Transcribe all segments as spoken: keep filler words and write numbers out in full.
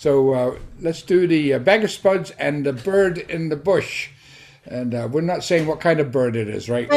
So uh, let's do the uh, Bag of Spuds and the Bird in the Bush. And uh, we're not saying what kind of bird it is, right?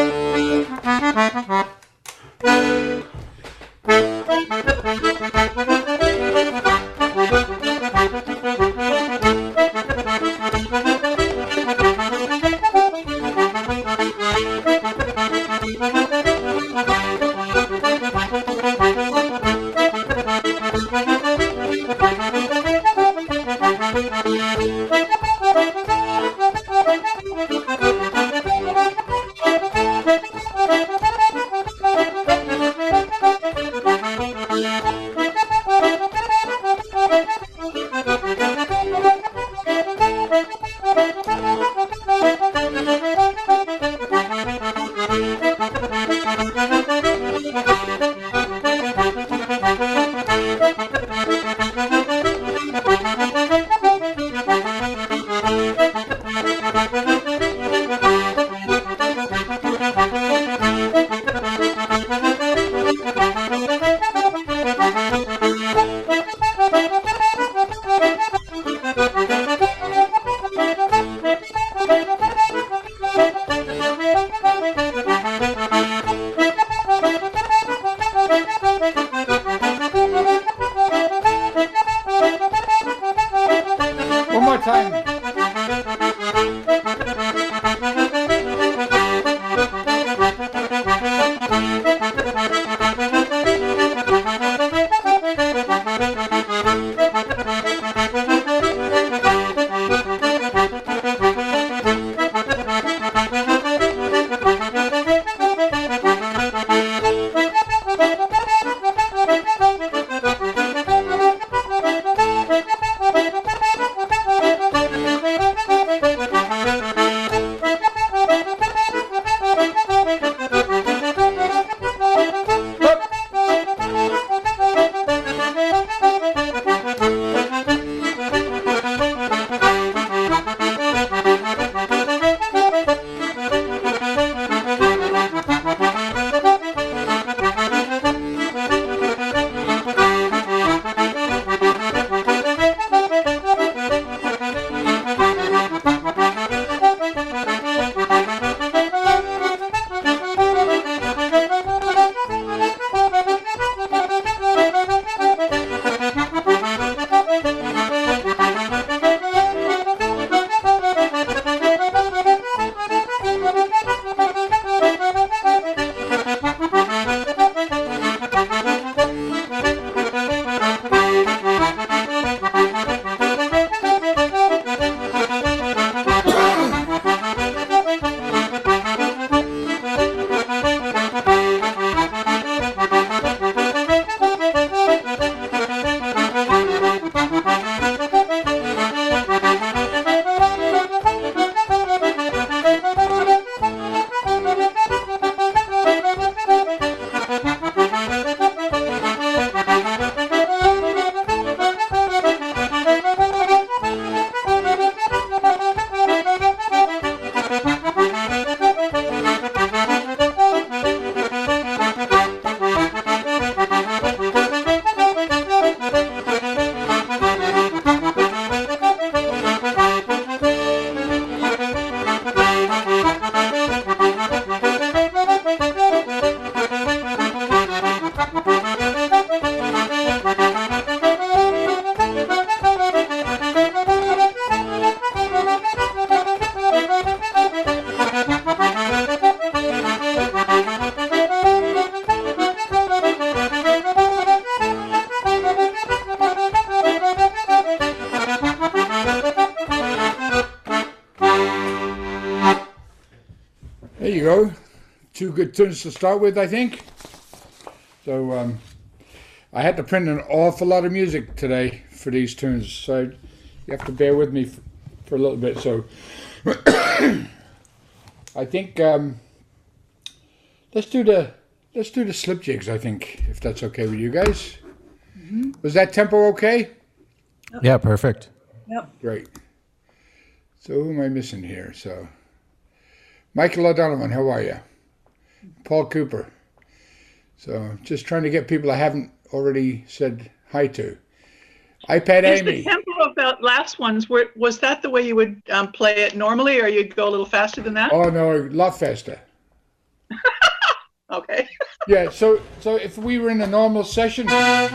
One more time. There you go. Two good tunes to start with, I think. So um, I had to print an awful lot of music today for these tunes, so you have to bear with me for, for a little bit. So I think um, let's do the let's do the slip jigs. I think, if that's okay with you guys. Mm-hmm. Was that tempo okay? Yep. Yeah, perfect. Yep. Great. So who am I missing here? So Michael O'Donovan, how are you? Paul Cooper. So just trying to get people I haven't already said hi to. iPad Is Amy. the tempo of the last ones, were, was that the way you would um, play it normally, or you'd go a little faster than that? Oh no, a lot faster. Okay. Yeah, so so if we were in a normal session,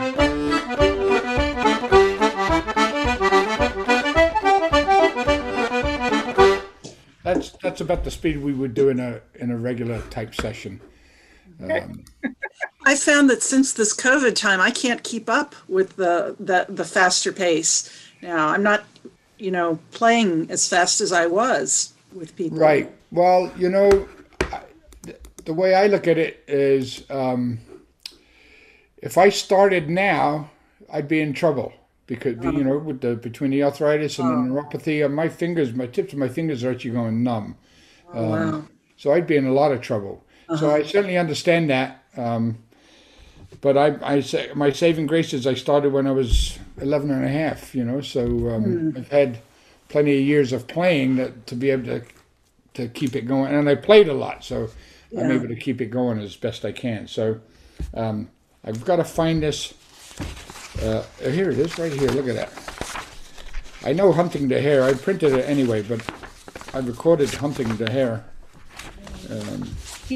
that's that's about the speed we would do in a in a regular type session. Um, I found that since this COVID time, I can't keep up with the, the, the faster pace. Now, I'm not, you know, playing as fast as I was with people. right. Well, you know, I, the way I look at it is, um, if I started now, I'd be in trouble because you know, with the between the arthritis and the neuropathy, uh, my fingers, my tips of my fingers are actually going numb. Oh, wow. So I'd be in a lot of trouble. So I certainly understand that. Um, but I, I say my saving grace is I started when I was eleven and a half, you know, so um, I've had plenty of years of playing that, to be able to to keep it going. And I played a lot, so I'm Yeah. able to keep it going as best I can. So um, I've got to find this. Uh, here it is, right here. Look at that. I know Hunting the Hare. I printed it anyway, but I recorded Hunting the Hare. Um,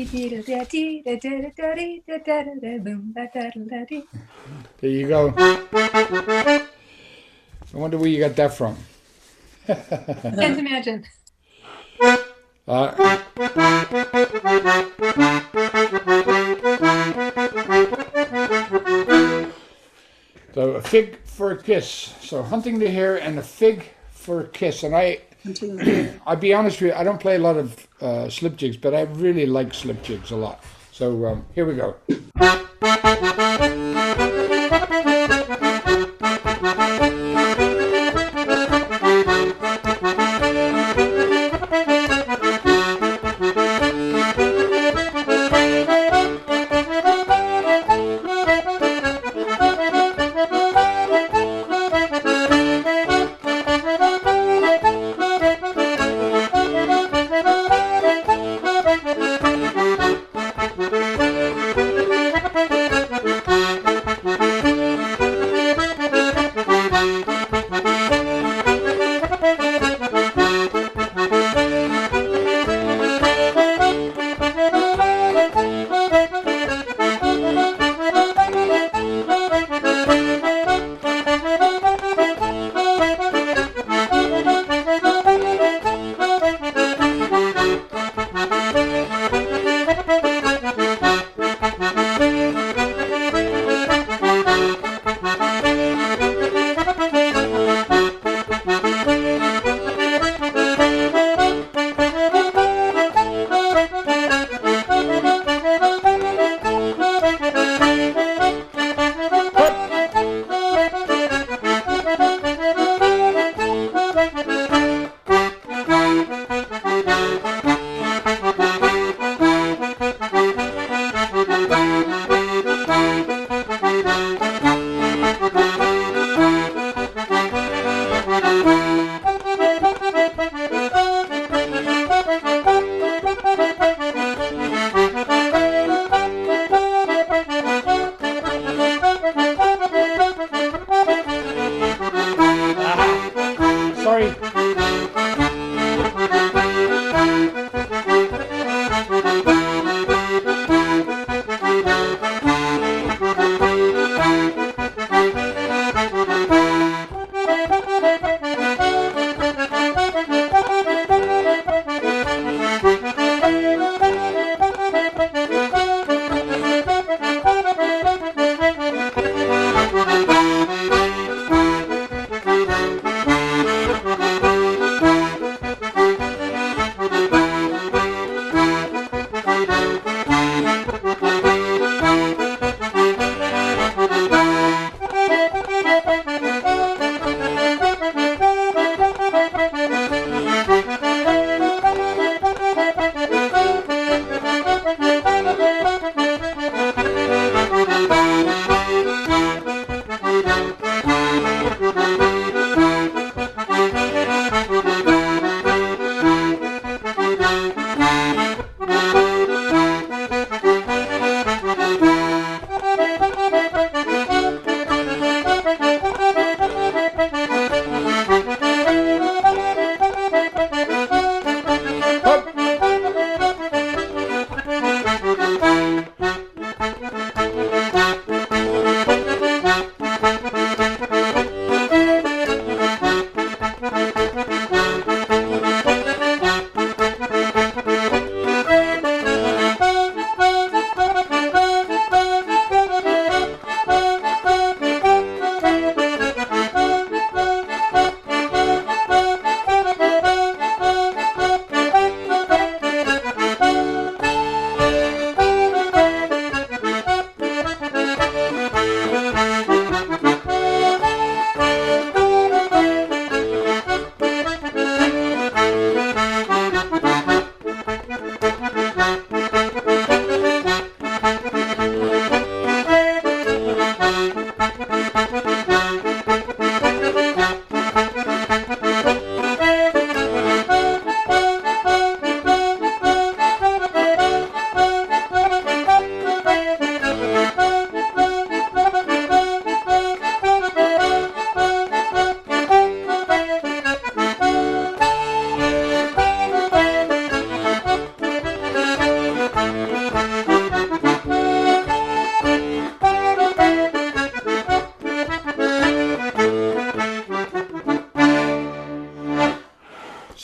there you go. I wonder where you got that from. Can't imagine. Uh, so a fig for a kiss. So Hunting the Hare and a fig for a kiss. And I, I'll be honest with you, I don't play a lot of uh, slip jigs, but I really like slip jigs a lot. So um, here we go. Sorry.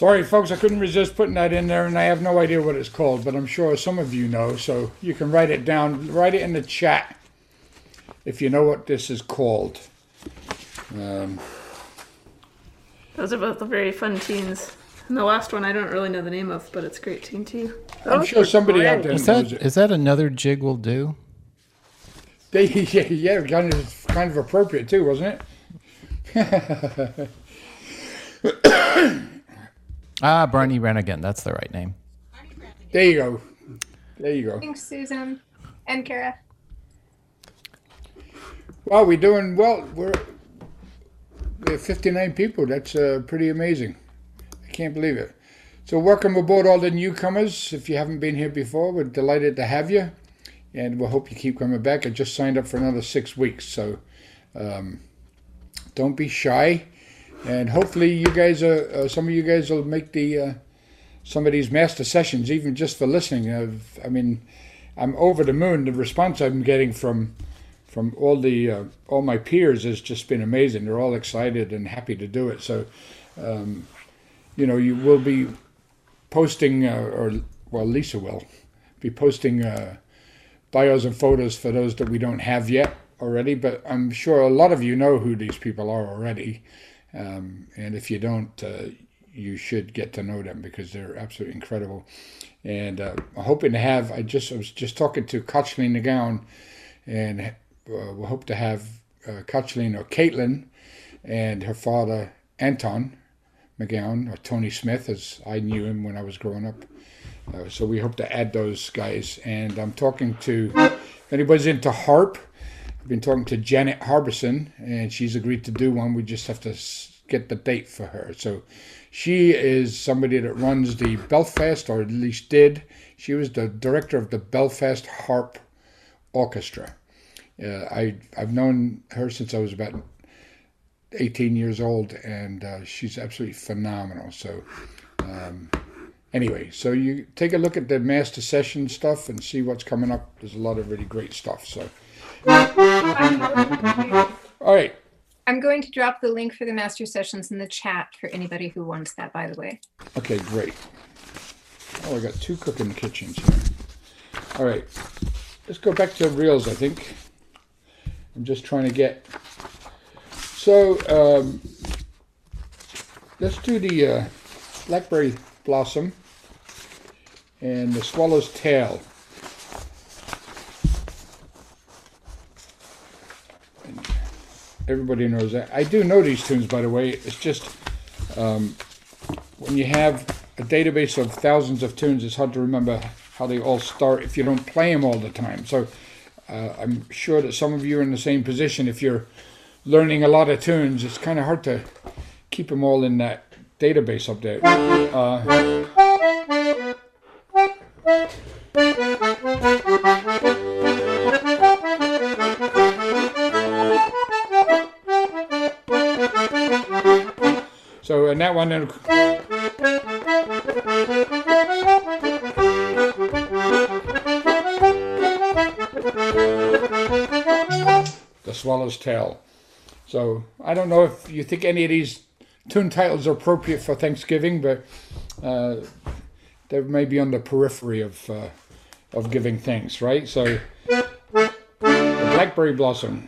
Sorry, folks, I couldn't resist putting that in there, and I have no idea what it's called, but I'm sure some of you know, so you can write it down. Write it in the chat if you know what this is called. Um, Those are both very fun tunes. And the last one I don't really know the name of, but it's a great tune too. I'm Those sure were somebody out great. there Is knows that it. is that another jig will do? They, yeah, yeah, kind of, kind of appropriate too, wasn't it? Ah, Barney Renigan. That's the right name. There you go. There you go. Thanks, Susan and Kara. Well, we're doing well. We're we have fifty-nine people. That's uh, pretty amazing. I can't believe it. So welcome aboard all the newcomers. If you haven't been here before, we're delighted to have you. And we'll hope you keep coming back. I just signed up for another six weeks. So um, don't be shy. And hopefully you guys, are, uh, some of you guys will make the uh, some of these master sessions, even just for listening. I've, I mean, I'm over the moon. The response I'm getting from from all the uh, all my peers has just been amazing. They're all excited and happy to do it. So, um, you know, you will be posting, uh, or well, Lisa will be posting uh, bios and photos for those that we don't have yet already. But I'm sure a lot of you know who these people are already. Um, and if you don't, uh, you should get to know them because they're absolutely incredible. And uh, I'm hoping to have, I just I was just talking to Kathleen McGowan, and uh, we hope to have uh, Kathleen or Caitlin and her father, Anton McGowan, or Tony Smith, as I knew him when I was growing up. Uh, so we hope to add those guys. And I'm talking to, if anybody's into harp, I've been talking to Janet Harbison, and she's agreed to do one. We just have to get the date for her. So she is somebody that runs the Belfast, or at least did. She was the director of the Belfast Harp Orchestra. Uh, I, I've known her since I was about eighteen years old, and uh, she's absolutely phenomenal. So um, anyway, so you take a look at the master session stuff and see what's coming up. There's a lot of really great stuff. So. All right. I'm going to drop the link for the master sessions in the chat for anybody who wants that, by the way. Okay, great. Oh, I got two cooking kitchens here. All right. Let's go back to reels, I think. I'm just trying to get... So, um, let's do the uh, Blackberry Blossom and the Swallow's Tail. Everybody knows that. I do know these tunes, by the way. It's just um, when you have a database of thousands of tunes, it's hard to remember how they all start if you don't play them all the time. So uh, I'm sure that some of you are in the same position. If you're learning a lot of tunes, it's kind of hard to keep them all in that database up there. Uh, So, and that one, then, the Swallow's Tail. So, I don't know if you think any of these tune titles are appropriate for Thanksgiving, but uh, they may be on the periphery of uh, of giving thanks, right? So, the Blackberry Blossom.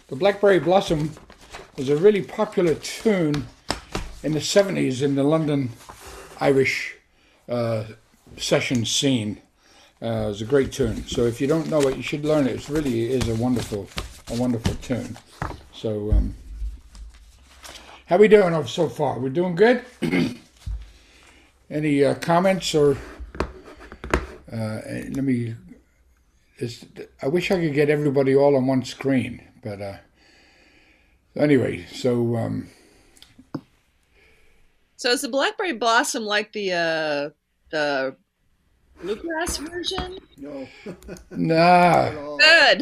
the Blackberry Blossom was a really popular tune in the seventies in the London Irish uh, session scene. Uh, it was a great tune. So if you don't know it, you should learn it. It really is a wonderful, a wonderful tune. So, um, how we doing so far? We're doing good. Any uh, comments or? Uh, let me. Is, I wish I could get everybody all on one screen, but uh, anyway. So. Um, so is the Blackberry Blossom like the uh, the bluegrass version? No. Nah. Good.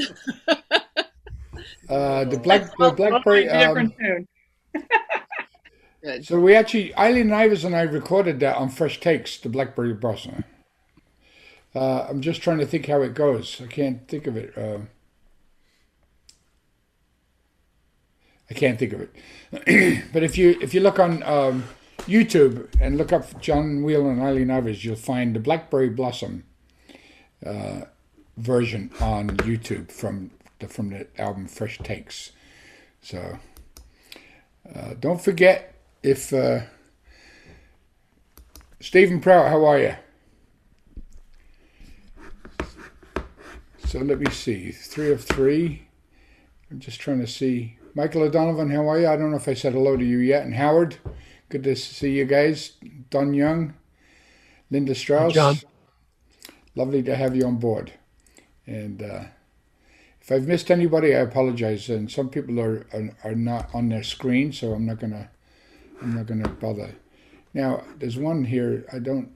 uh, the black the Blackberry. Um, different tune. Good. So we actually, Eileen Ivers and I recorded that on Fresh Takes, the Blackberry Blossom. Uh, I'm just trying to think how it goes. I can't think of it. Uh, I can't think of it. But if you if you look on um, YouTube and look up John Wheel and Eileen Ivers, you'll find the Blackberry Blossom uh, version on YouTube from the from the album Fresh Takes. So uh, don't forget. If uh, Stephen Prout, how are you? So let me see, three of three. I'm just trying to see. Michael O'Donovan, how are you? I don't know if I said hello to you yet. And Howard, good to see you guys. Don Young, Linda Strauss. John. Lovely to have you on board. And uh, if I've missed anybody, I apologize. And some people are are, are not on their screen, so I'm not gonna. I'm not going to bother. Now, there's one here. I don't.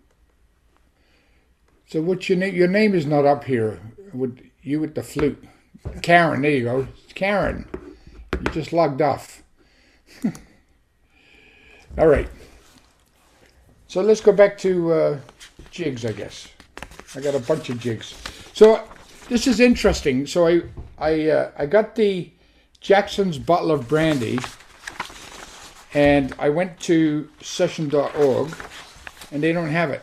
So, what's your name? Your name is not up here. With you with the flute, Karen. There you go, Karen. You just logged off. All right. So let's go back to uh, jigs. I guess I got a bunch of jigs. So this is interesting. So I I uh, I got the Jackson's bottle of brandy. And I went to session dot org, and they don't have it.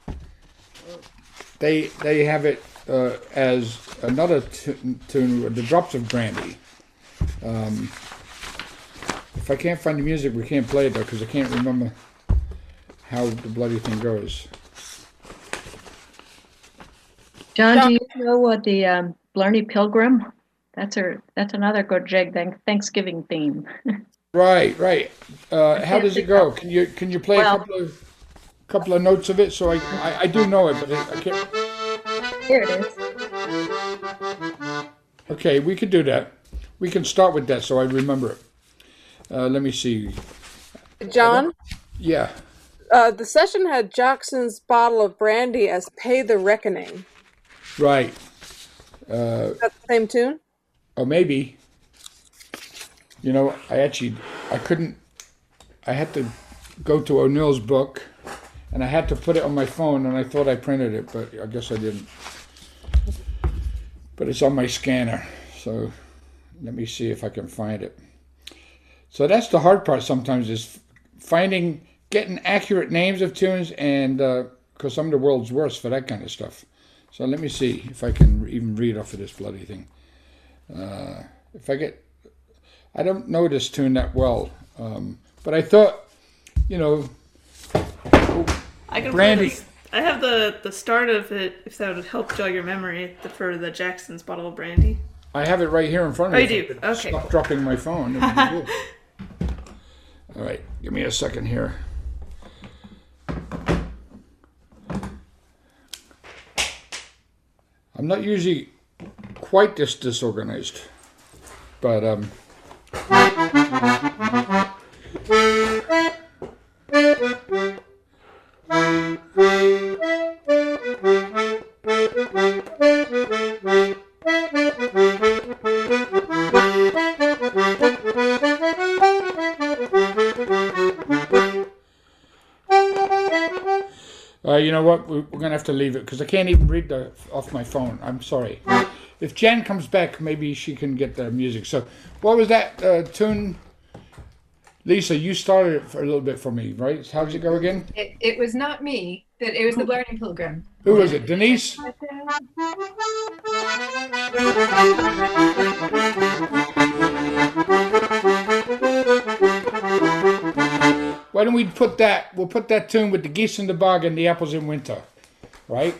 They they have it uh, as another tune, the Drops of Brandy. Um, if I can't find the music, we can't play it though, because I can't remember how the bloody thing goes. John, do you know what the um, Blarney Pilgrim? That's her. That's another good jig. Thank Thanksgiving theme. Right, right. Uh, how does it go? Can you can you play Well, a couple of couple of notes of it? So I I, I do know it, but I, I can't. Here it is. Okay, we could do that. We can start with that, so I remember it. Uh, let me see. John, Yeah. uh, the session had Jackson's bottle of brandy as "Pay the Reckoning." Right. Uh, Is that the same tune? or maybe. You know, I actually I couldn't. I had to go to O'Neill's book, and I had to put it on my phone, and I thought I printed it, but I guess I didn't. But it's on my scanner, so let me see if I can find it. So that's the hard part sometimes, is finding, getting accurate names of tunes, and because uh, I'm the world's worst for that kind of stuff. So let me see if I can even read off of this bloody thing. Uh, if I get, I don't know this tune that well, um, but I thought, you know, I can Brandy. Play this. I have the the start of it, if that would help jog your memory, the, for the Jackson's bottle of brandy. I have it right here in front of Oh, me. you If I do? could Okay. Stop dropping my phone. It would be good. All right, give me a second here. I'm not usually quite this disorganized, but um. Uh, you know what? We're going to have to leave it because I can't even read the off my phone. I'm sorry. If Jan comes back, maybe she can get the music. So, what was that uh, tune? Lisa, you started it for a little bit for me, right? How does it go again? It, it was not me. That it was the Blarney Pilgrim. Who was it? Denise? don't we put that? We'll put that tune with the geese in the bog and the apples in winter, right?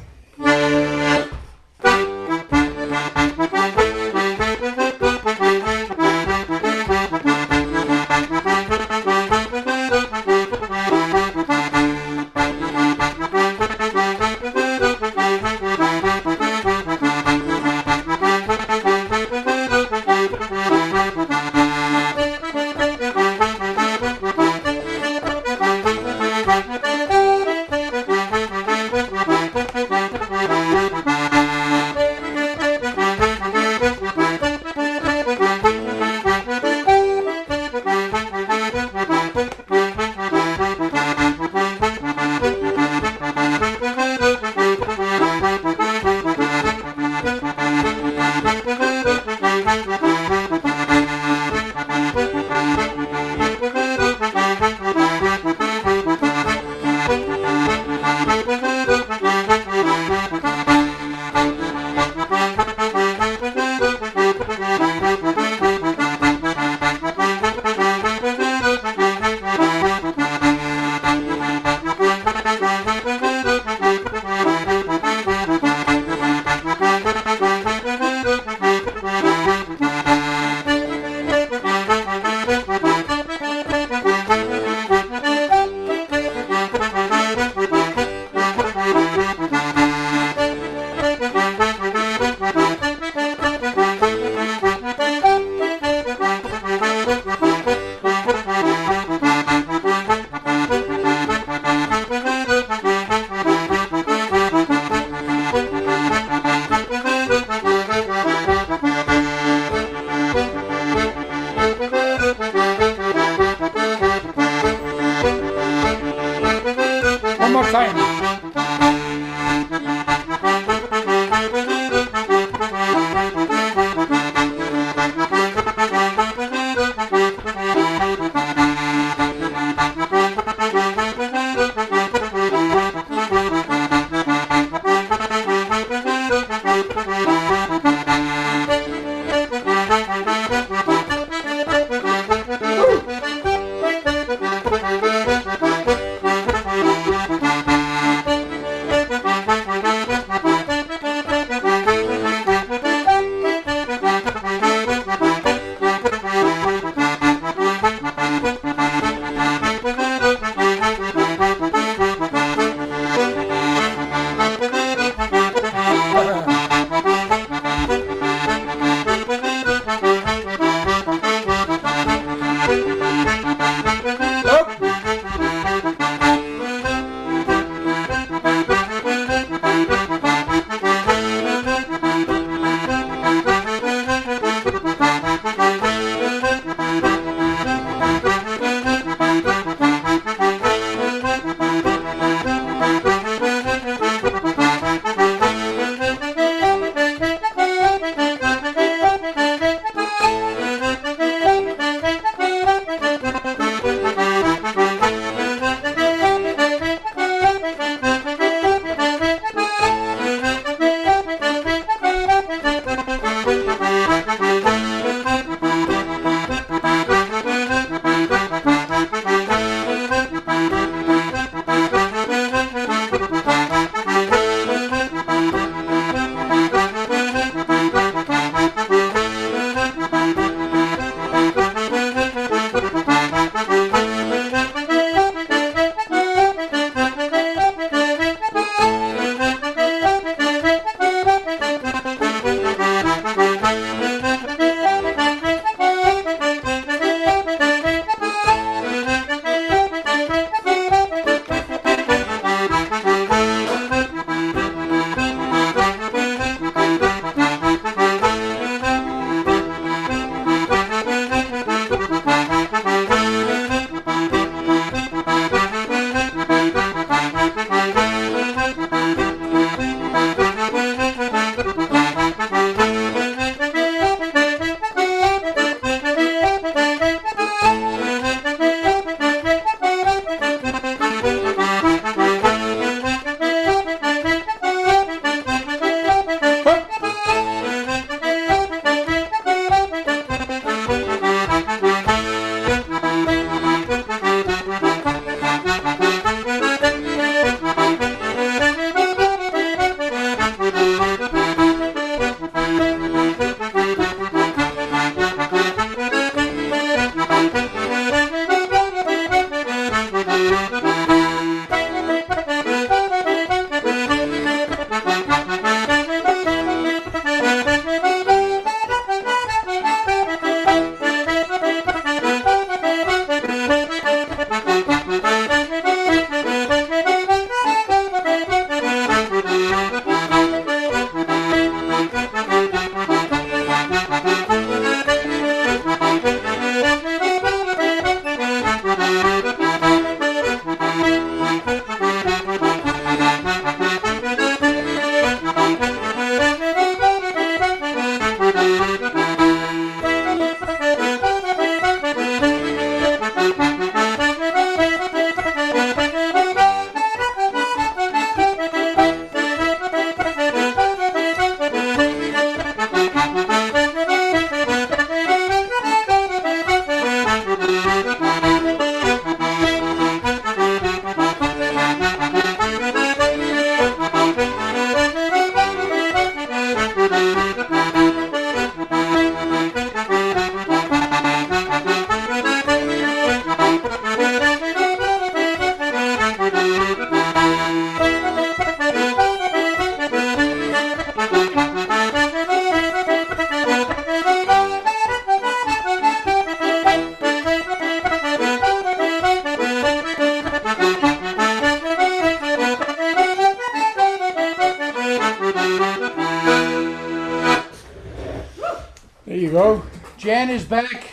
Jan is back.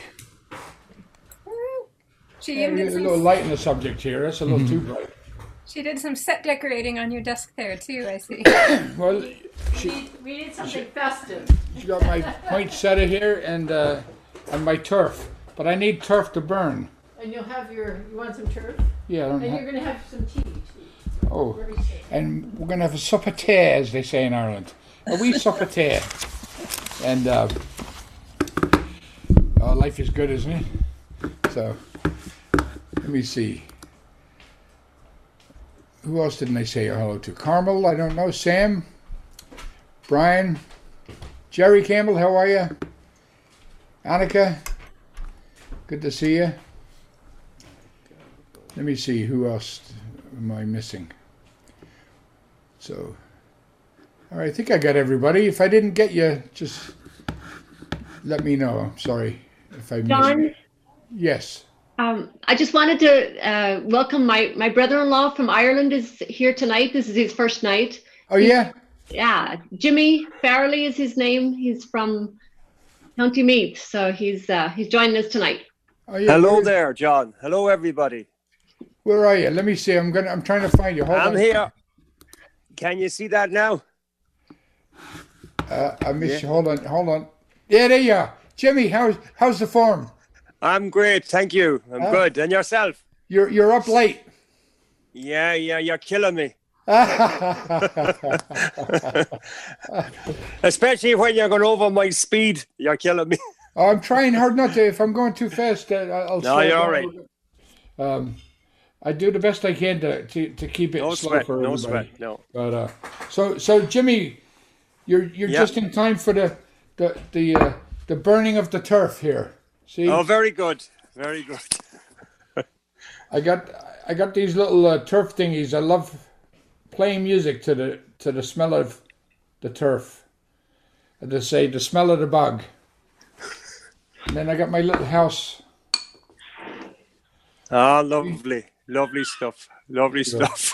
She Yeah, even a did little some, light in the subject here. That's a little too bright. she did some set decorating on your desk there too, I see. Well, We she, need, we need something festive. she got my poinsettia here and uh, and my turf, but I need turf to burn. And you'll have your, you want some turf? Yeah, I don't And have, you're going to have some tea, too. oh, Very soon. and we're gonna have a sup of tea, as they say in Ireland. A wee sup of tea. And uh, oh, life is good, isn't it? So let me see. Who else didn't I say hello to? Carmel, I don't know. Sam, Brian, Jerry Campbell, how are you? Annika, good to see you. Let me see, who else am I missing? So, all right, I think I got everybody. If I didn't get you, just let me know. I'm sorry if I missed. John, Yes. um, I just wanted to uh, welcome my, my brother-in-law from Ireland is here tonight. This is his first night. Oh, yeah? Yeah, Jimmy Farrelly is his name. He's from County Meath, so he's uh, he's joining us tonight. Oh, yeah. Hello Where, there, John. Hello, everybody. where are you? Let me see. I'm gonna. I'm trying to find you. Hold I'm on. here. Can you see that now? Uh, I missed Yeah. you. Hold on. Hold on. Yeah, there you are. Jimmy, how's how's the form? I'm great, thank you. I'm Uh, good. And yourself? You're you're up late. Yeah, yeah, you're killing me. Especially when you're going over my speed. You're killing me. Oh, I'm trying hard not to. If I'm going too fast, uh, I'll. No, slow you're down. all right. Um, I do the best I can to to, to keep it No slow sweat, for no everybody. sweat, no. But uh, so so Jimmy, you're you're Yeah. just in time for the the the uh, the burning of the turf here. See, Oh, very good. Very good. I got I got these little uh, turf thingies. I love playing music to the to the smell of the turf. And they say the smell of the bog. And then I got my little house. Ah, lovely. Lovely stuff. Lovely stuff.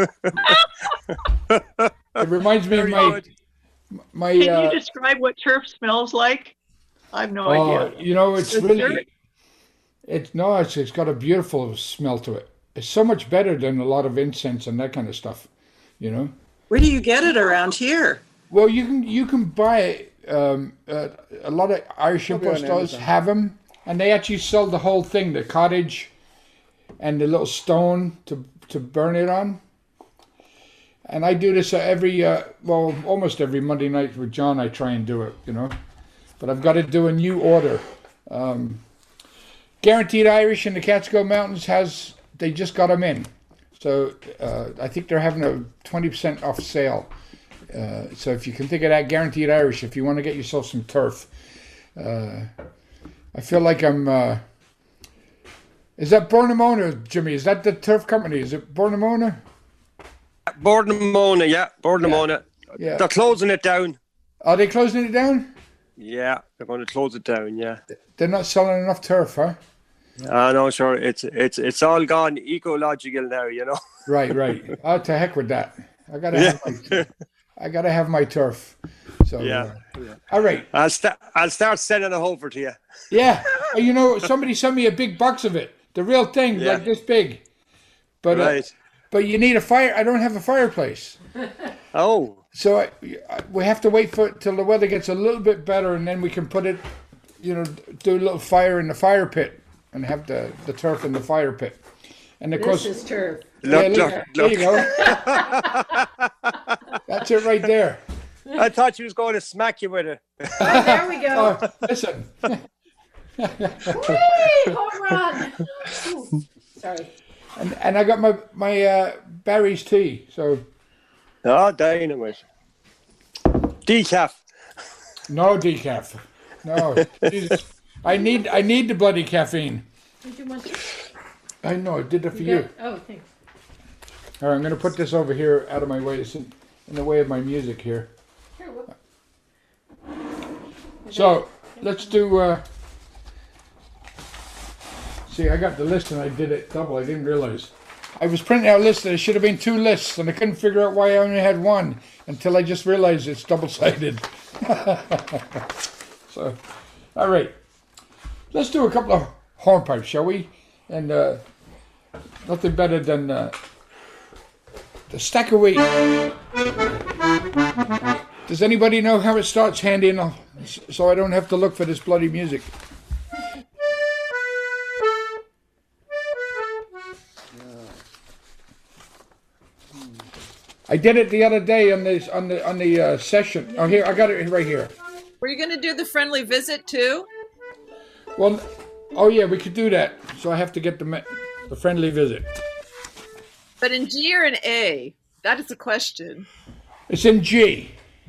It reminds me of Very my good. my. Can Uh, you describe what turf smells like? I have no oh, idea. you know, it's Is it really. dirt? It's no, it's it's got a beautiful smell to it. It's so much better than a lot of incense and that kind of stuff. You know. Where do you get it around here? Well, you can you can buy it. Um, uh, a lot of Irish import on stores Amazon. have them, and they actually sell the whole thing, the cottage, and the little stone to to burn it on. And I do this uh, every uh, well, almost every Monday night with John. I try and do it, you know, but I've got to do a new order. Um, Guaranteed Irish in the Catskill Mountains has they just got them in, so uh, I think they're having a twenty percent off sale. Uh, so if you can think of that, Guaranteed Irish, if you want to get yourself some turf. Uh, I feel like I'm... Uh, is that Bornamona, Jimmy? Is that the turf company? Is it Bornamona? Bornamona, yeah. Bornamona. Yeah. They're closing it down. Are they closing it down? Yeah, they're going to close it down, yeah. They're not selling enough turf, huh? Ah, no, sure. It's it's it's all gone ecological now, you know. Right, right. Oh, to heck with that. I gotta have my, I gotta have my turf. So Yeah. uh, all right. I'll start. I'll start sending it over to you. Yeah. Uh, You know, somebody sent me a big box of it. The real thing, Yeah. like this big. But uh, Right. but you need a fire. I don't have a fireplace. Oh. So I, I, we have to wait for till the weather gets a little bit better, and then we can put it, you know, do a little fire in the fire pit, and have the, the turf in the fire pit. And of This course, is turf. yeah, Look, look, look, there you go. That's it right there. I thought you was going to smack you with it. Oh, there we go. Oh, listen, Whee! Home run. Ooh, sorry. and and I got my my uh, Barry's tea. So Oh, dynamite. Decaf. no decaf. No, Jesus. I need I need the bloody caffeine. Did you want to? I know. I did it for You you. got- Oh, thanks. All right, I'm going to put this over here out of my way. It's in, in the way of my music here. Here, whoop. So let's do. Uh, see, I got the list and I did it double. I didn't realize. I was printing out lists. There should have been two lists, and I couldn't figure out why I only had one until I just realized it's double sided. So, all right. let's do a couple of hornpipes, shall we? And uh, nothing better than uh, the stack of wheat. Does anybody know how it starts handy enough so I don't have to look for this bloody music? I did it the other day on this on the on the uh, session. Oh, here I got it right here. Were you going to do the friendly visit too? Well, oh yeah, we could do that. So I have to get the me- the friendly visit. But in G or in A? That is the question. It's in G.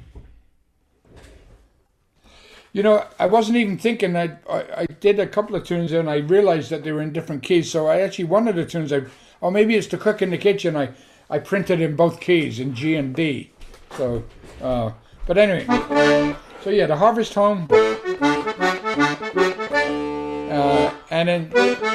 You know, I wasn't even thinking. I, I I did a couple of tunes and I realized that they were in different keys. So I actually one of the tunes I oh maybe it's to cook in the kitchen. I I printed in both keys in G and D. So, uh, but anyway. So yeah, the Harvest Home. Uh, and then.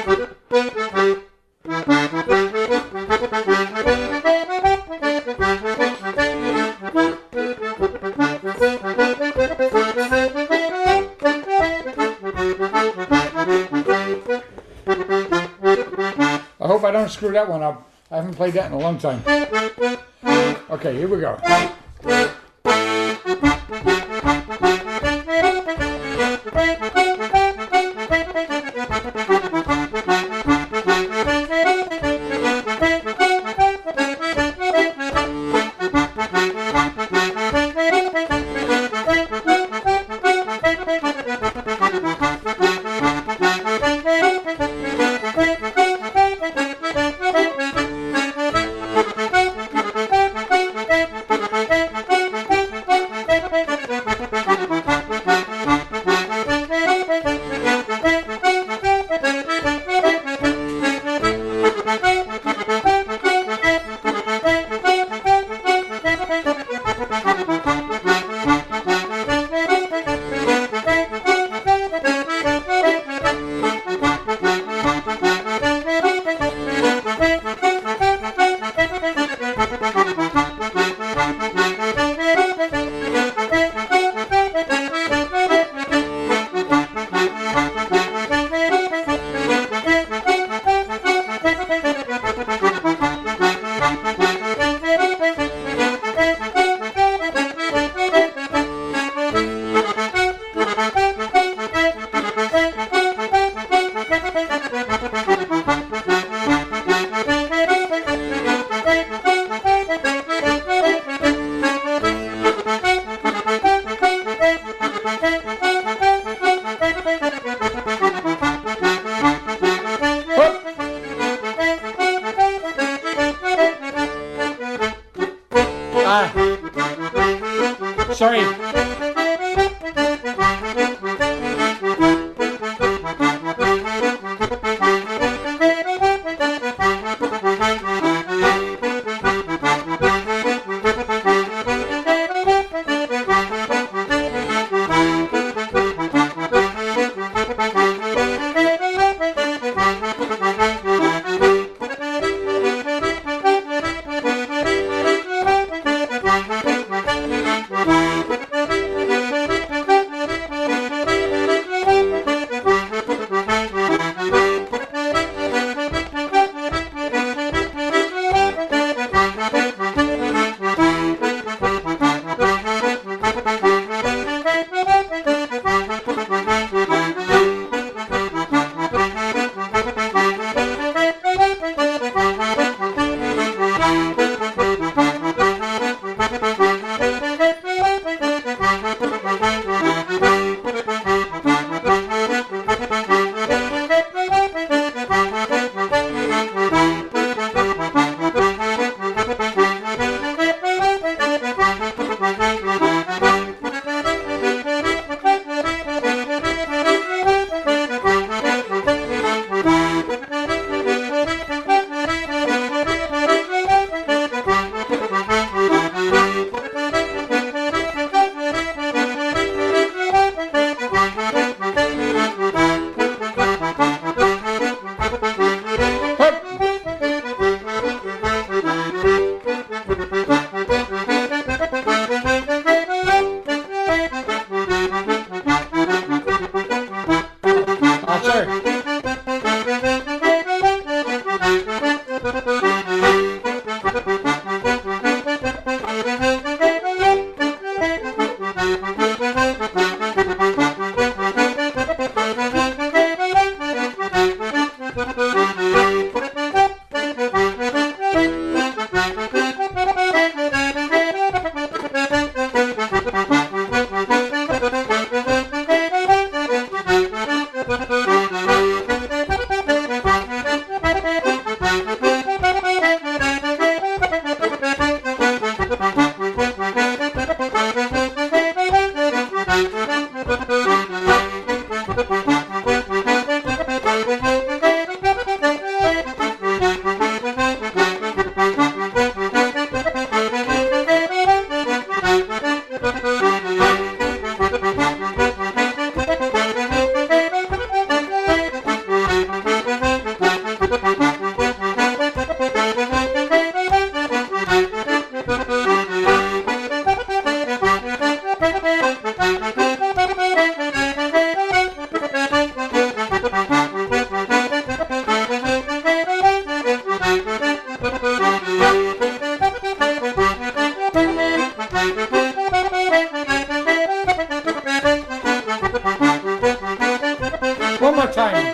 I hope I don't screw that one up. I haven't played that in a long time. Okay, here we go. Sorry. One more time.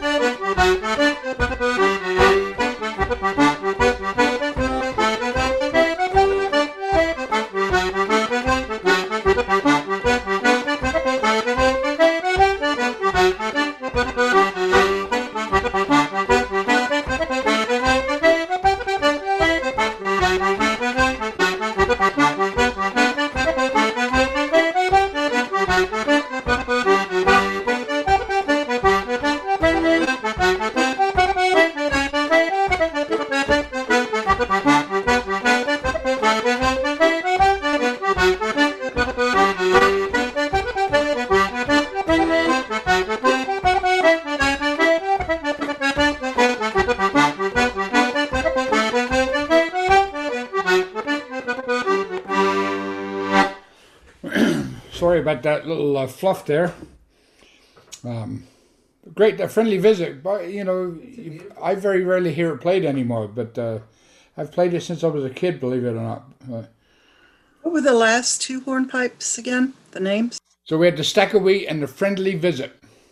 Sorry about that little uh, fluff there. Um, great, a friendly visit. But you know, I very rarely hear it played anymore. But uh, I've played it since I was a kid, believe it or not. Uh, What were the last two hornpipes again? The names? so we had the Stack of Wheat and the Friendly Visit.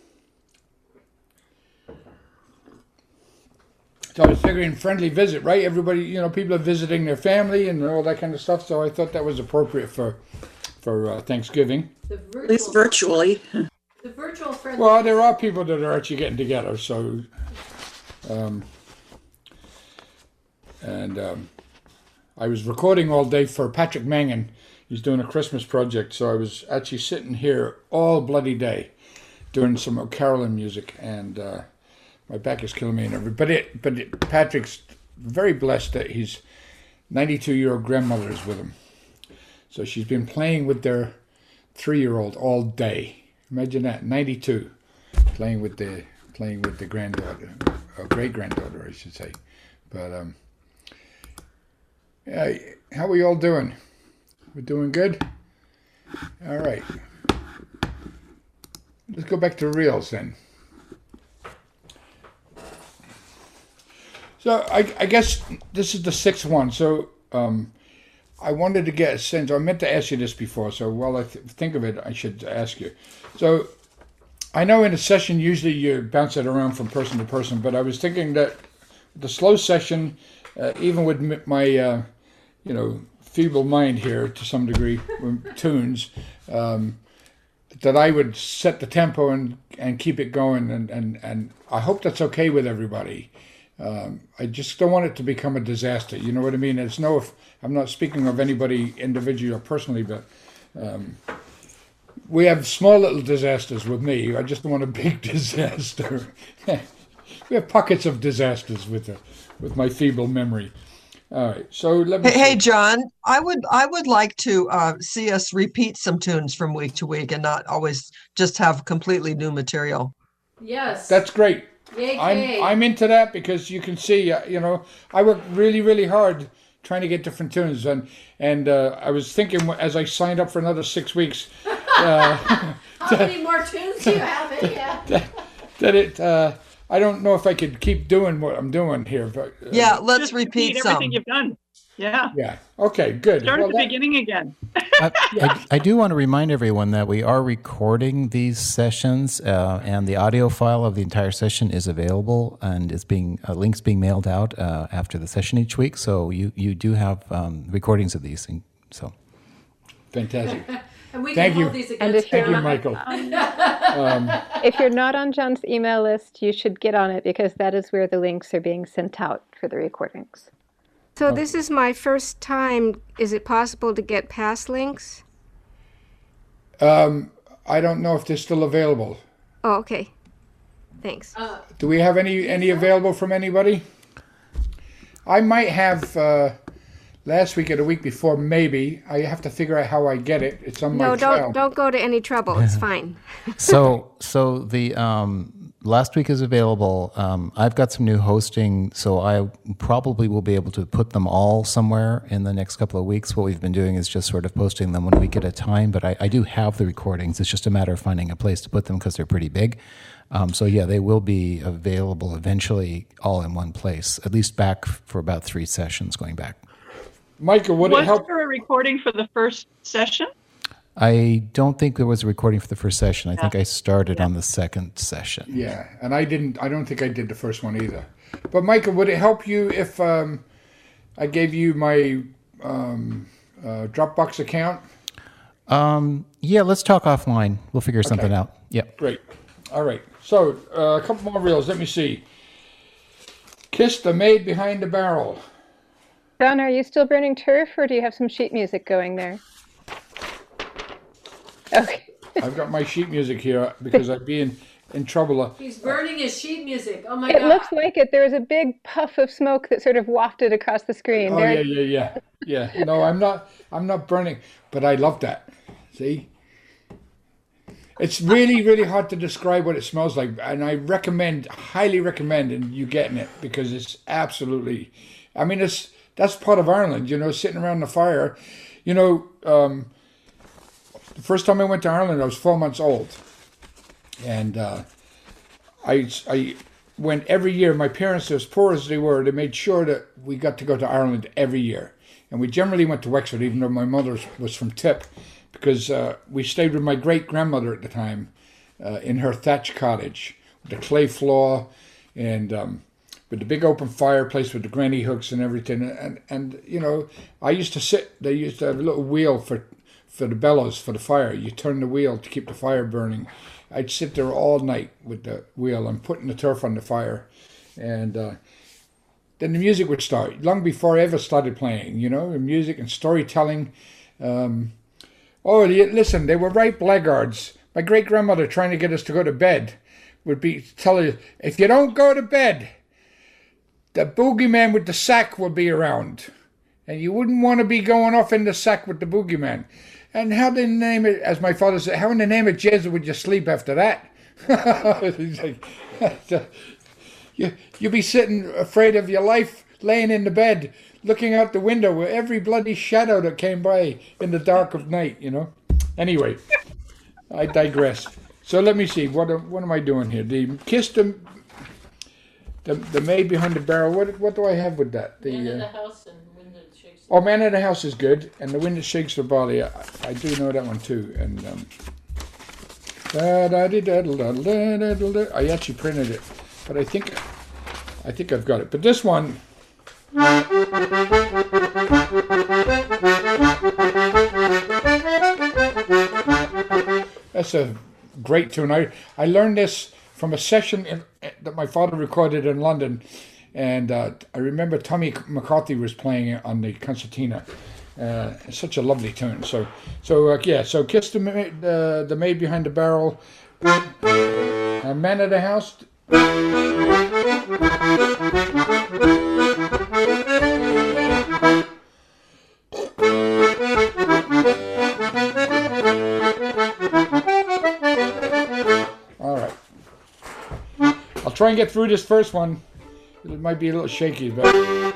So I was figuring friendly visit, right? Everybody, you know, people are visiting their family and all that kind of stuff. So I thought that was appropriate for for uh, Thanksgiving. The At least virtually. The virtual friendly. Well, there are people that are actually getting together. So, um, and um, I was recording all day for Patrick Mangan. He's doing a Christmas project. So I was actually sitting here all bloody day doing some Carolyn music, and uh, my back is killing me and everything. But it, but it, Patrick's very blessed that his ninety-two-year-old grandmother is with him. So she's been playing with their three-year-old all day. Imagine that, ninety-two, playing with the playing with the granddaughter, or great granddaughter, I should say. But um, yeah, how are we all doing? We're doing good. All right. Let's go back to reels then. So I, I guess this is the sixth one. So um, I wanted to get a sense. I meant to ask you this before. So while I th- think of it, I should ask you. So I know in a session usually you bounce it around from person to person, but I was thinking that the slow session, uh, even with m- my uh, you know feeble mind here to some degree with tunes, um, that I would set the tempo and, and keep it going, and, and, and I hope that's okay with everybody. Um, I just don't want it to become a disaster. You know what I mean? It's no, if, I'm not speaking of anybody individually or personally, but um, we have small little disasters with me. I just don't want a big disaster. We have pockets of disasters with the, with my feeble memory. All right, so let me. Hey, hey, John, I would I would like to uh, see us repeat some tunes from week to week and not always just have completely new material. Yes. That's great. Yay, I'm yay. I'm into that because you can see, uh, you know, I work really really hard trying to get different tunes, and and uh, I was thinking as I signed up for another six weeks. Uh, How many more tunes do you have in you? that, that it. Uh, I don't know if I could keep doing what I'm doing here, but uh, Yeah, let's Just repeat some. everything you've done. Yeah. yeah. Okay, good. Start Well, at the that- beginning again. I, I, I do want to remind everyone that we are recording these sessions, uh, and the audio file of the entire session is available, and is being uh, links being mailed out uh, after the session each week. So you you do have um, recordings of these things. So Fantastic. And we Thank can you. hold these And against if you're Thank you, not, Michael. Um, if you're not on John's email list, you should get on it because that is where the links are being sent out for the recordings. So this is my first time. Is it possible to get past links? um, I don't know if they're still available. Oh, okay. Thanks. Do we have any any available from anybody? I might have uh, last week or the week before, maybe. I have to figure out how I get it. It's on my No, trail. don't don't go to any trouble. It's fine. so so the um, last week is available. Um, I've got some new hosting, so I probably will be able to put them all somewhere in the next couple of weeks. What we've been doing is just sort of posting them one week at a time, but I, I do have the recordings. It's just a matter of finding a place to put them because they're pretty big. Um, so yeah, they will be available eventually all in one place, at least back for about three sessions going back. Michael, would was it help? there a recording for the first session? I don't think there was a recording for the first session. I think I started on the second session. Yeah, and I didn't. I don't think I did the first one either. But Michael, would it help you if um, I gave you my um, uh, Dropbox account? Um, yeah, let's talk offline. We'll figure Okay. something out. Yeah. Great. All right. So uh, a couple more reels. Let me see. Kiss the Maid Behind the Barrel. Don, are you still burning turf, or do you have some sheet music going there? Okay. I've got my sheet music here because I'd be in, in trouble. He's burning his sheet music. Oh my It God. looks like it. There was a big puff of smoke that sort of wafted across the screen. Oh There- yeah, yeah, yeah, yeah. No, I'm not. I'm not burning, but I love that. See, it's really, really hard to describe what it smells like, and I recommend, highly recommend, and you getting it because it's absolutely. I mean, it's that's part of Ireland, you know, sitting around the fire. You know, um, the first time I went to Ireland, I was four months old, and uh, I I went every year. My parents, as poor as they were, they made sure that we got to go to Ireland every year, and we generally went to Wexford, even though my mother was from Tip. Because uh, we stayed with my great-grandmother at the time uh, in her thatch cottage with the clay floor and um, with the big open fireplace with the granny hooks and everything. And, and you know, I used to sit, they used to have a little wheel for, for the bellows, for the fire. You turn the wheel to keep the fire burning. I'd sit there all night with the wheel and putting the turf on the fire. And uh, then the music would start, long before I ever started playing, you know, the music and storytelling. Um, Oh, listen, they were right blackguards. My great-grandmother, trying to get us to go to bed, would be telling us, if you don't go to bed, the boogeyman with the sack will be around. And you wouldn't want to be going off in the sack with the boogeyman. And how in the name of, as my father said, how in the name of Jesus would you sleep after that? He's like, you, you'd be sitting afraid of your life, laying in the bed, looking out the window with every bloody shadow that came by in the dark of night, you know. Anyway, I digress. So let me see. What am, what am I doing here? The Kiss the the, the Maid Behind the Barrel. What what do I have with that? The, Man in the uh, House and Wind That Shakes the oh, Man in the House is good, and The Wind That Shakes the Body. I, I do know that one too. And um, I actually printed it, but I think I think I've got it. But this one. That's a great tune. I, I learned this from a session in, that my father recorded in London, and uh, I remember Tommy McCarthy was playing it on the concertina. Uh, it's such a lovely tune. So, so uh, yeah. So, Kiss the Ma- uh, the Maid Behind the Barrel, uh, Man of the House. All right. I'll try and get through this first one. It might be a little shaky, but.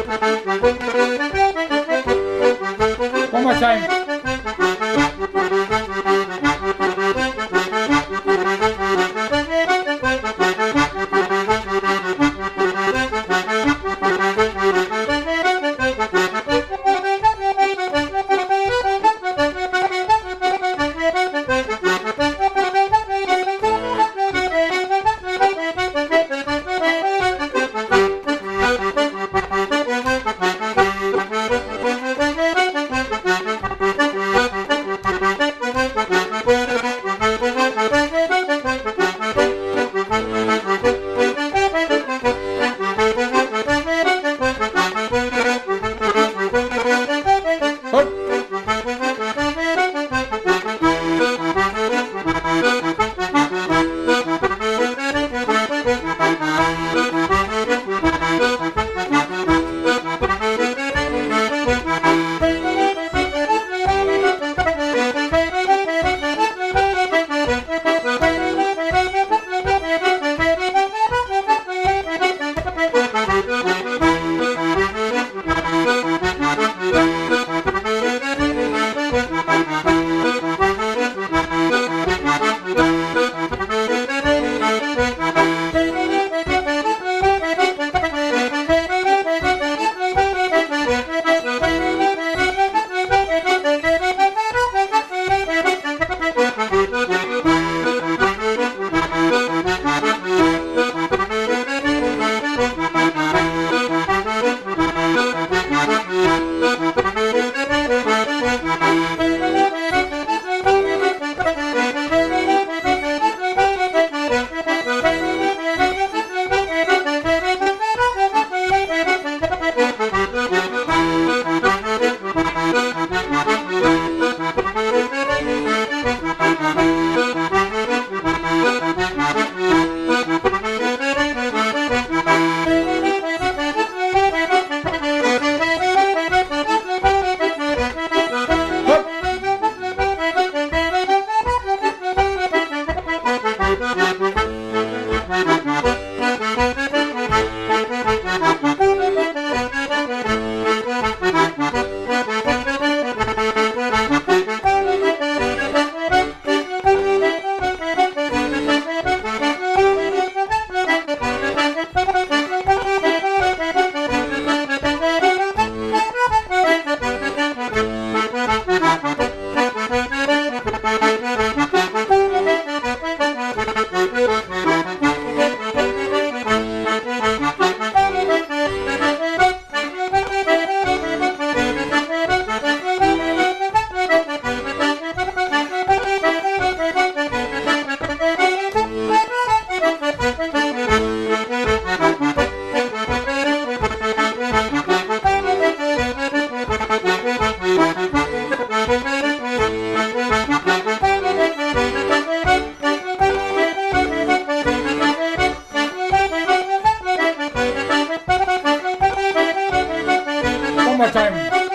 One more time. more time.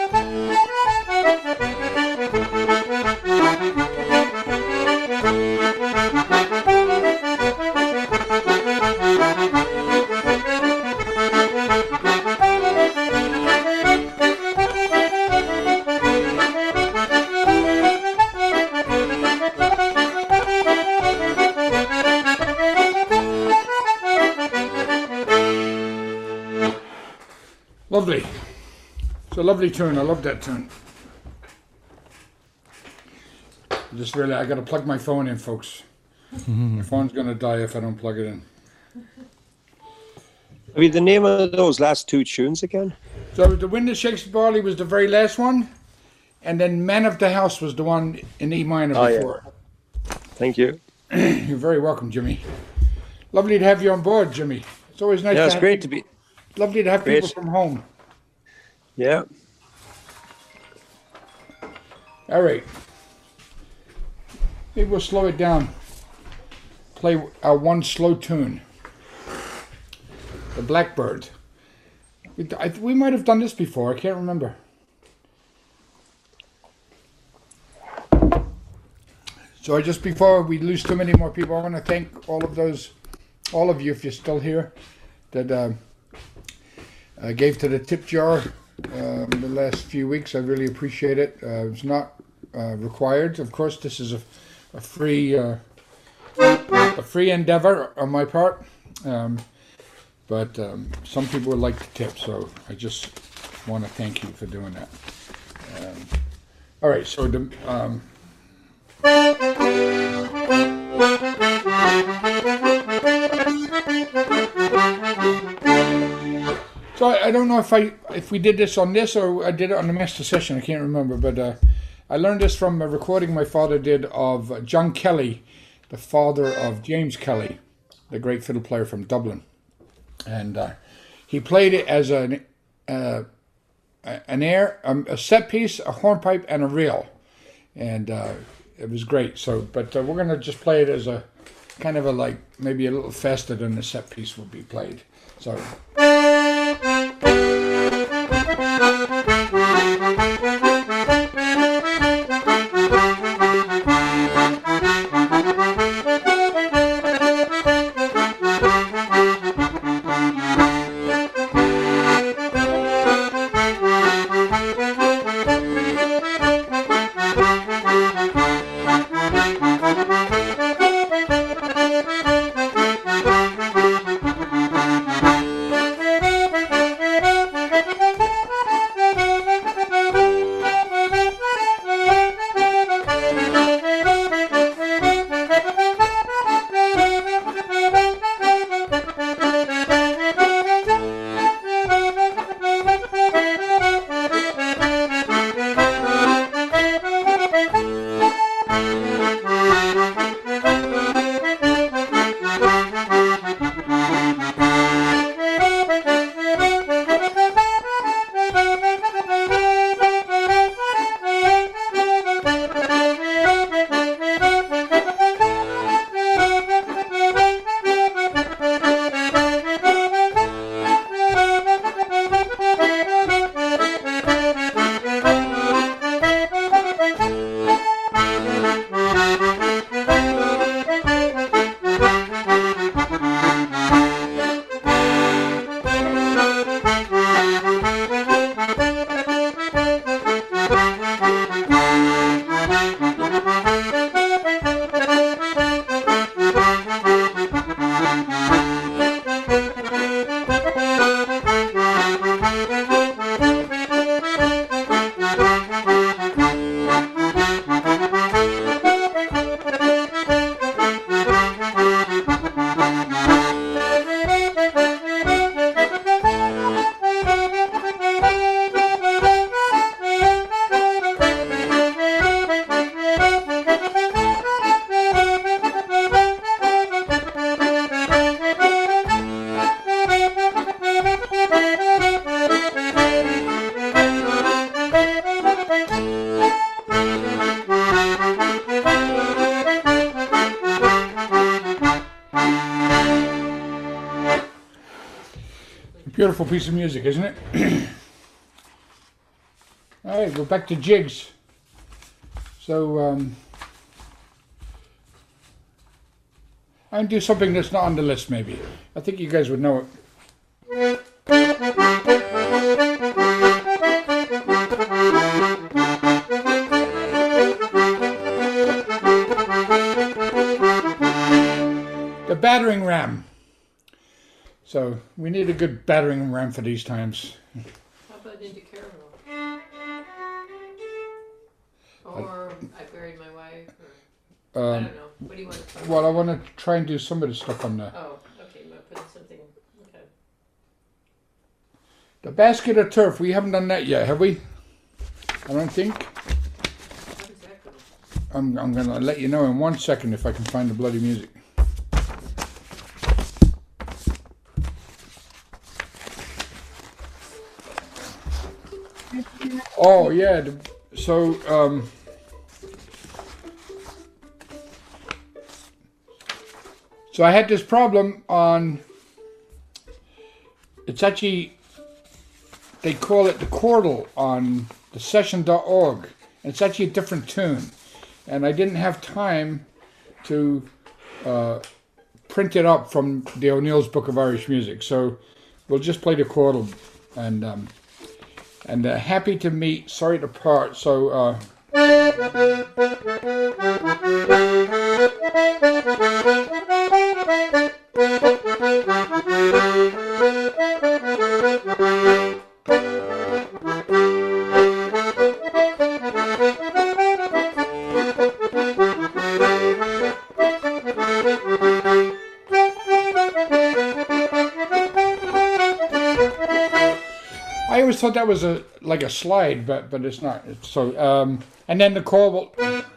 Lovely. It's a lovely tune. I love that tune. Just really, I got to plug my phone in, folks. My phone's going to die if I don't plug it in. I mean, the name of those last two tunes again? So The Wind That Shakes the Barley was the very last one, and then Man of the House was the one in E minor Oh, before. yeah. Thank you. You're very welcome, Jimmy. Lovely to have you on board, Jimmy. It's always nice. Yeah, to it's have great people, to be. Lovely to have Great. people from home. Yeah. All right. Maybe we'll slow it down. Play our one slow tune. The Blackbird. We, I, we might have done this before. I can't remember. So just before we lose too many more people, I want to thank all of those, all of you, if you're still here, that uh, I gave to the tip jar um, the last few weeks. I really appreciate it. Uh, it's not uh, required. Of course, this is a, a free uh, a free endeavor on my part. Um, but um, some people would like to tip, so I just want to thank you for doing that. Um, all right, so the um, so I, I don't know if I if we did this on this or I did it on the master session. I can't remember, but uh, I learned this from a recording my father did of John Kelly, the father of James Kelly, the great fiddle player from Dublin, and uh, he played it as an uh, an air, um, a set piece, a hornpipe, and a reel, and uh, it was great. So, but uh, we're gonna just play it as a kind of a like maybe a little faster than the set piece would be played. So. Beautiful piece of music, isn't it? All right, go back to jigs. So um, I'm gonna do something that's not on the list. Maybe I think you guys would know it. The battering ram. So we need a good battering ram for these times. How about Into Caramel? Or I Buried My Wife? Or, Um, I don't know. What do you want to play? Well, I want to try and do some of the stuff on the Oh, okay. You might put something. Okay. the basket of turf. We haven't done that yet, have we? I don't think. Not exactly. I'm I'm gonna let you know in one second if I can find the bloody music. Oh yeah, the, so um, so I had this problem on. It's actually they call it the chordal on the session dot org, and it's actually a different tune, and I didn't have time to uh, print it up from the O'Neill's Book of Irish Music, so we'll just play the chordal and um, and uh, happy to meet, sorry to part. So. Uh, I always thought that was a like a slide, but but it's not. It's so um, and then the chord will.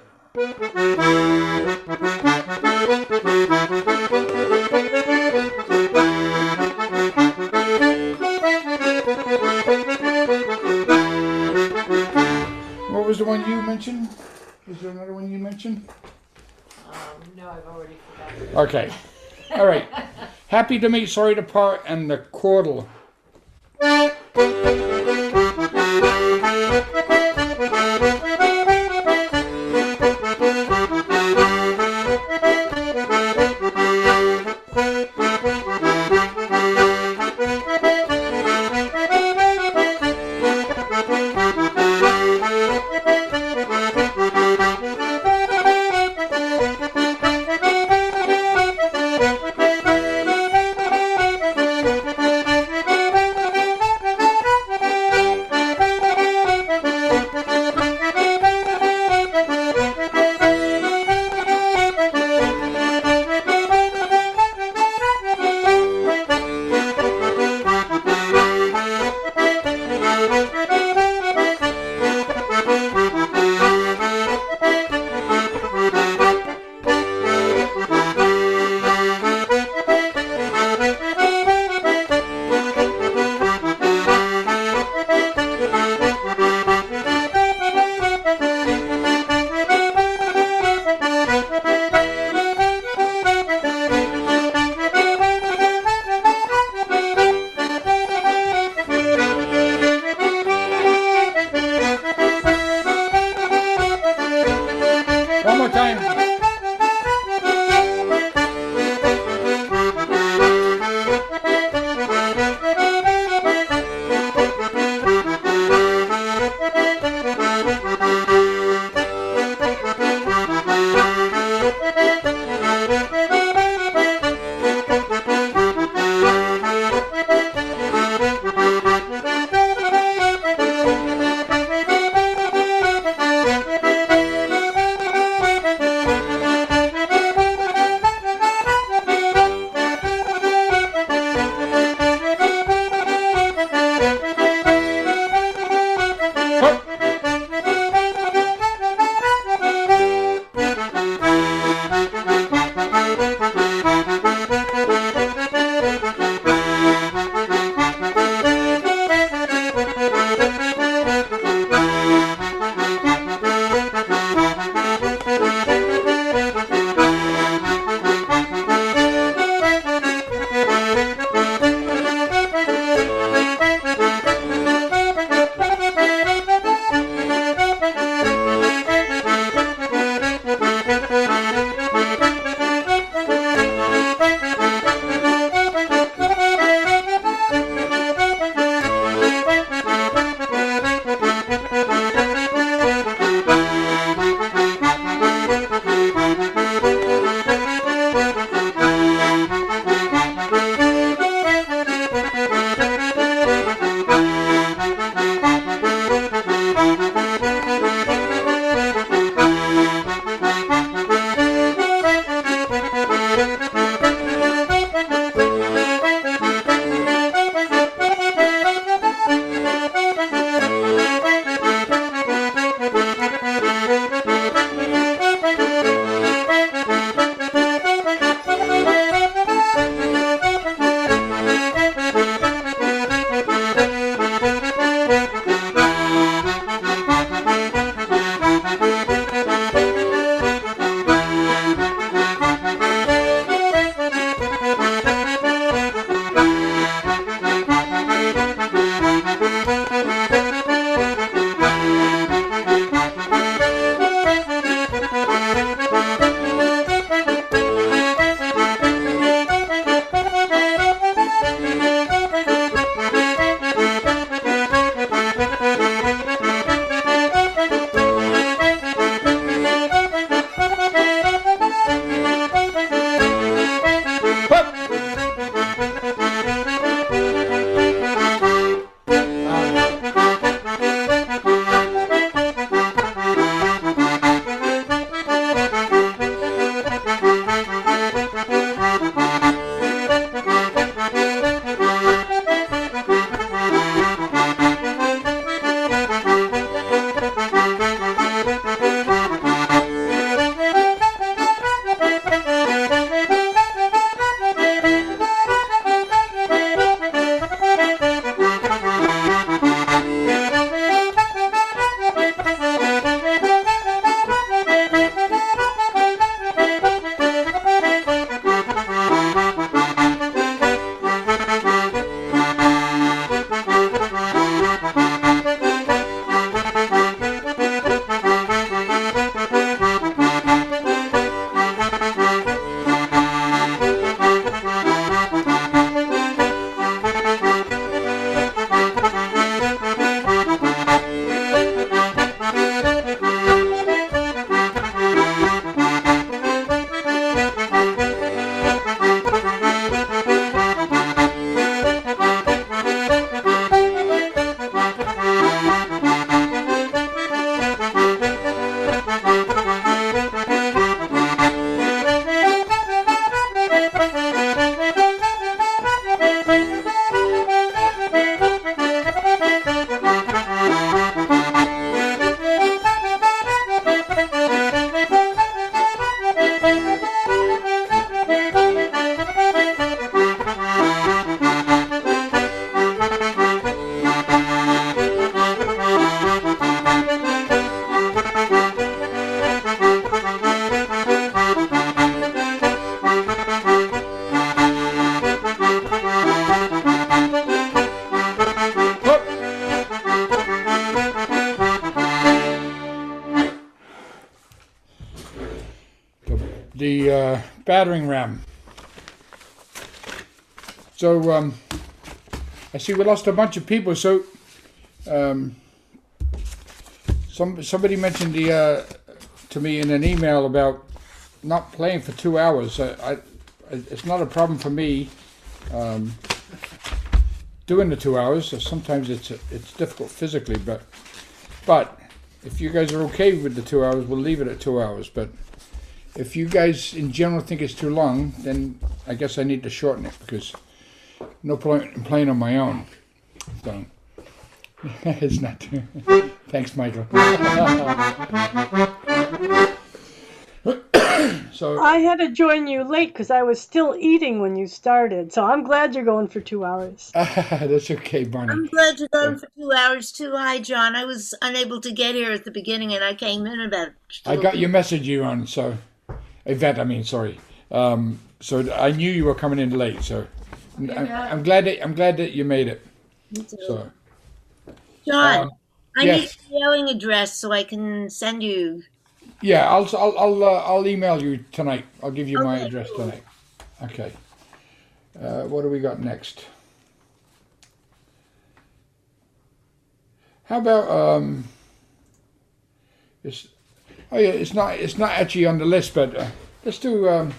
What was the one you mentioned? Was there another one you mentioned? Um, no, I've already forgotten. Okay. All right. Happy to meet, sorry to part, and the chordal. the uh, battering ram. So um, I see we lost a bunch of people. So um, some somebody mentioned the uh, to me in an email about not playing for two hours. I, I it's not a problem for me um, doing the two hours. Sometimes it's it's difficult physically, but but if you guys are okay with the two hours, we'll leave it at two hours. But if you guys in general think it's too long, then I guess I need to shorten it because no point in playing on my own. So it's not too. Thanks, Michael. So I had to join you late because I was still eating when you started. So I'm glad you're going for two hours. That's okay, Barney. I'm glad you're going for two hours too. Hi, John. I was unable to get here at the beginning, and I came in about. I got your message, you on. So, Yvette, I mean, sorry. Um, so I knew you were coming in late. So I'm, I'm glad that I'm glad that you made it. Me too. So, John, um, I yes. need a mailing address so I can send you. Yeah, I'll I'll I'll, uh, I'll email you tonight. I'll give you my Okay, address cool. tonight. Okay. Uh, what do we got next? How about um? It's oh yeah, it's not it's not actually on the list, but uh, let's do um.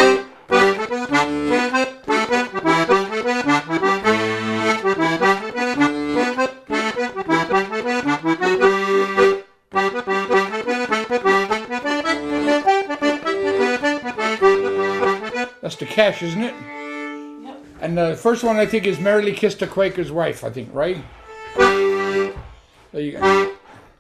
That's the Cash, isn't it? Yep. And the first one I think is Merrily Kissed a Quaker's Wife, I think, right? There you go.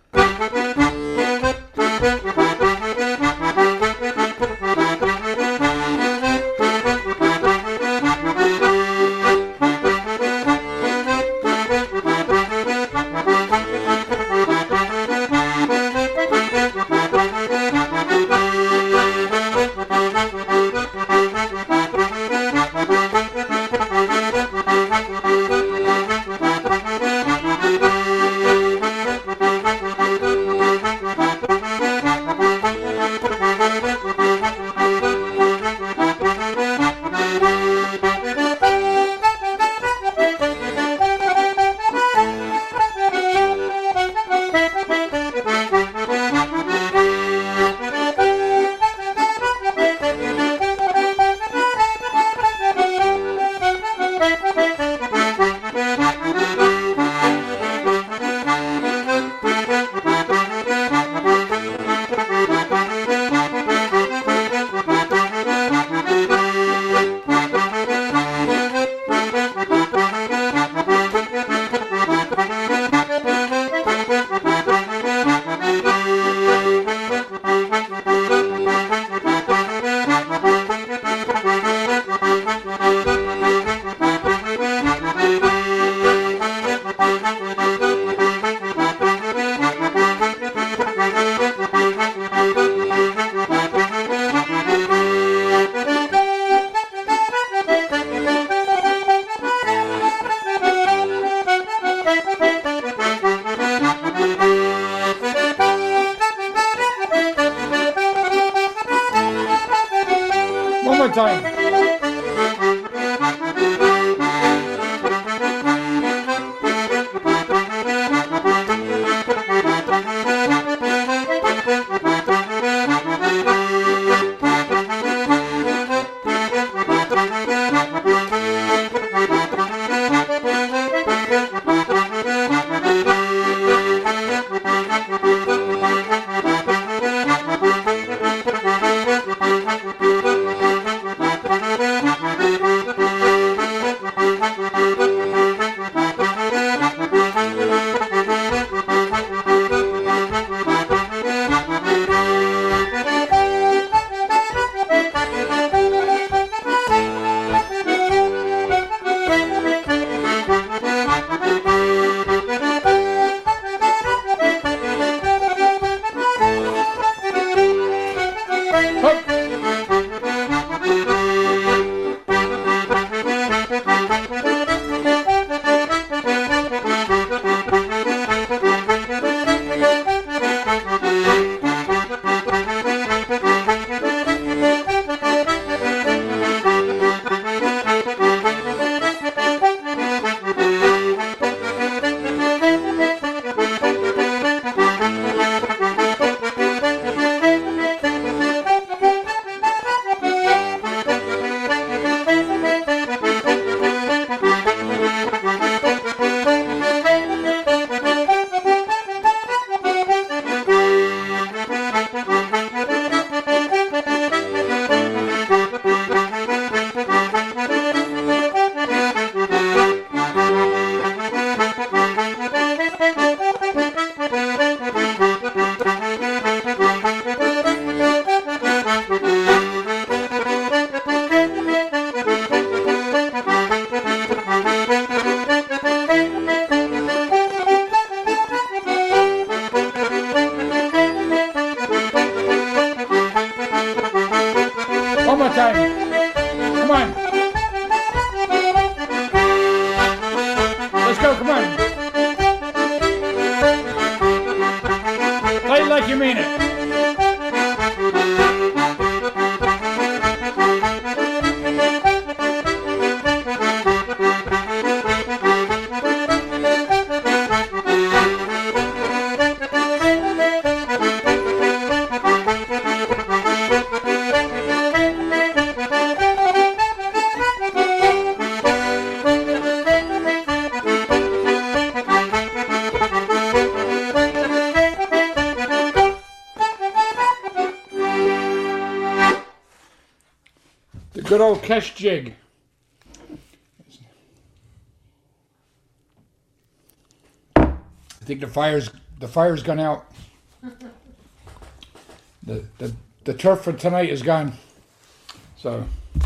One more time. you mean it. The good old Kesh jig. I think the fire's the fire's gone out. The the the turf for tonight is gone. So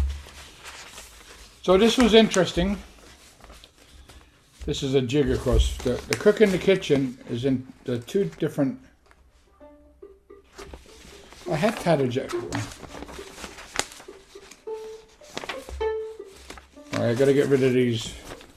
so this was interesting. This is a jig, of course. The the cook in the kitchen is in the two different. I had tattered jack. I gotta get rid of these.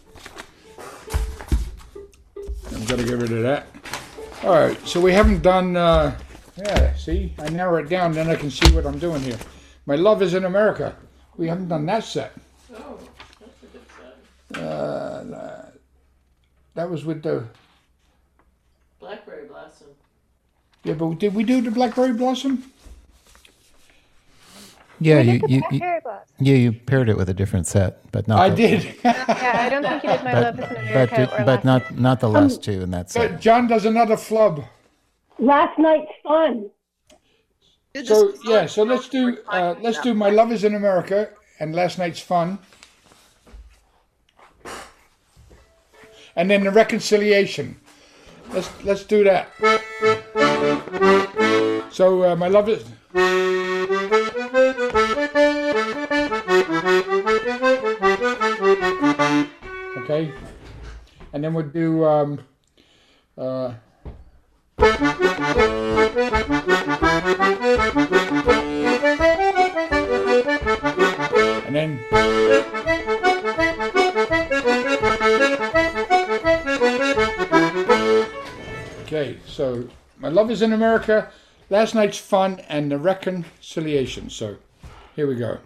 I've got to get rid of that. All right, so we haven't done. Uh, yeah, see, I narrow it down, then I can see what I'm doing here. My Love Is in America. We haven't done that set. Oh, that's a good set. Uh, that was with the. Blackberry Blossom. Yeah, but did we do the Blackberry Blossom? Yeah, We you did the you, you Blackberry Blossom. yeah you paired it with a different set, but not. I the, did. Yeah, I don't think you did My But Love Is in but, America it- or but Last not not the last two in that set. But John does another flub. Last night's fun. So yeah, so let's do uh, let's do My Love Is in America and Last Night's Fun, and then the reconciliation. Let's let's do that. So uh, My Love Is. Okay, and then we'll do. Um, uh, and then okay, so My Love Is in America, Last Night's Fun, and the reconciliation. So here we go.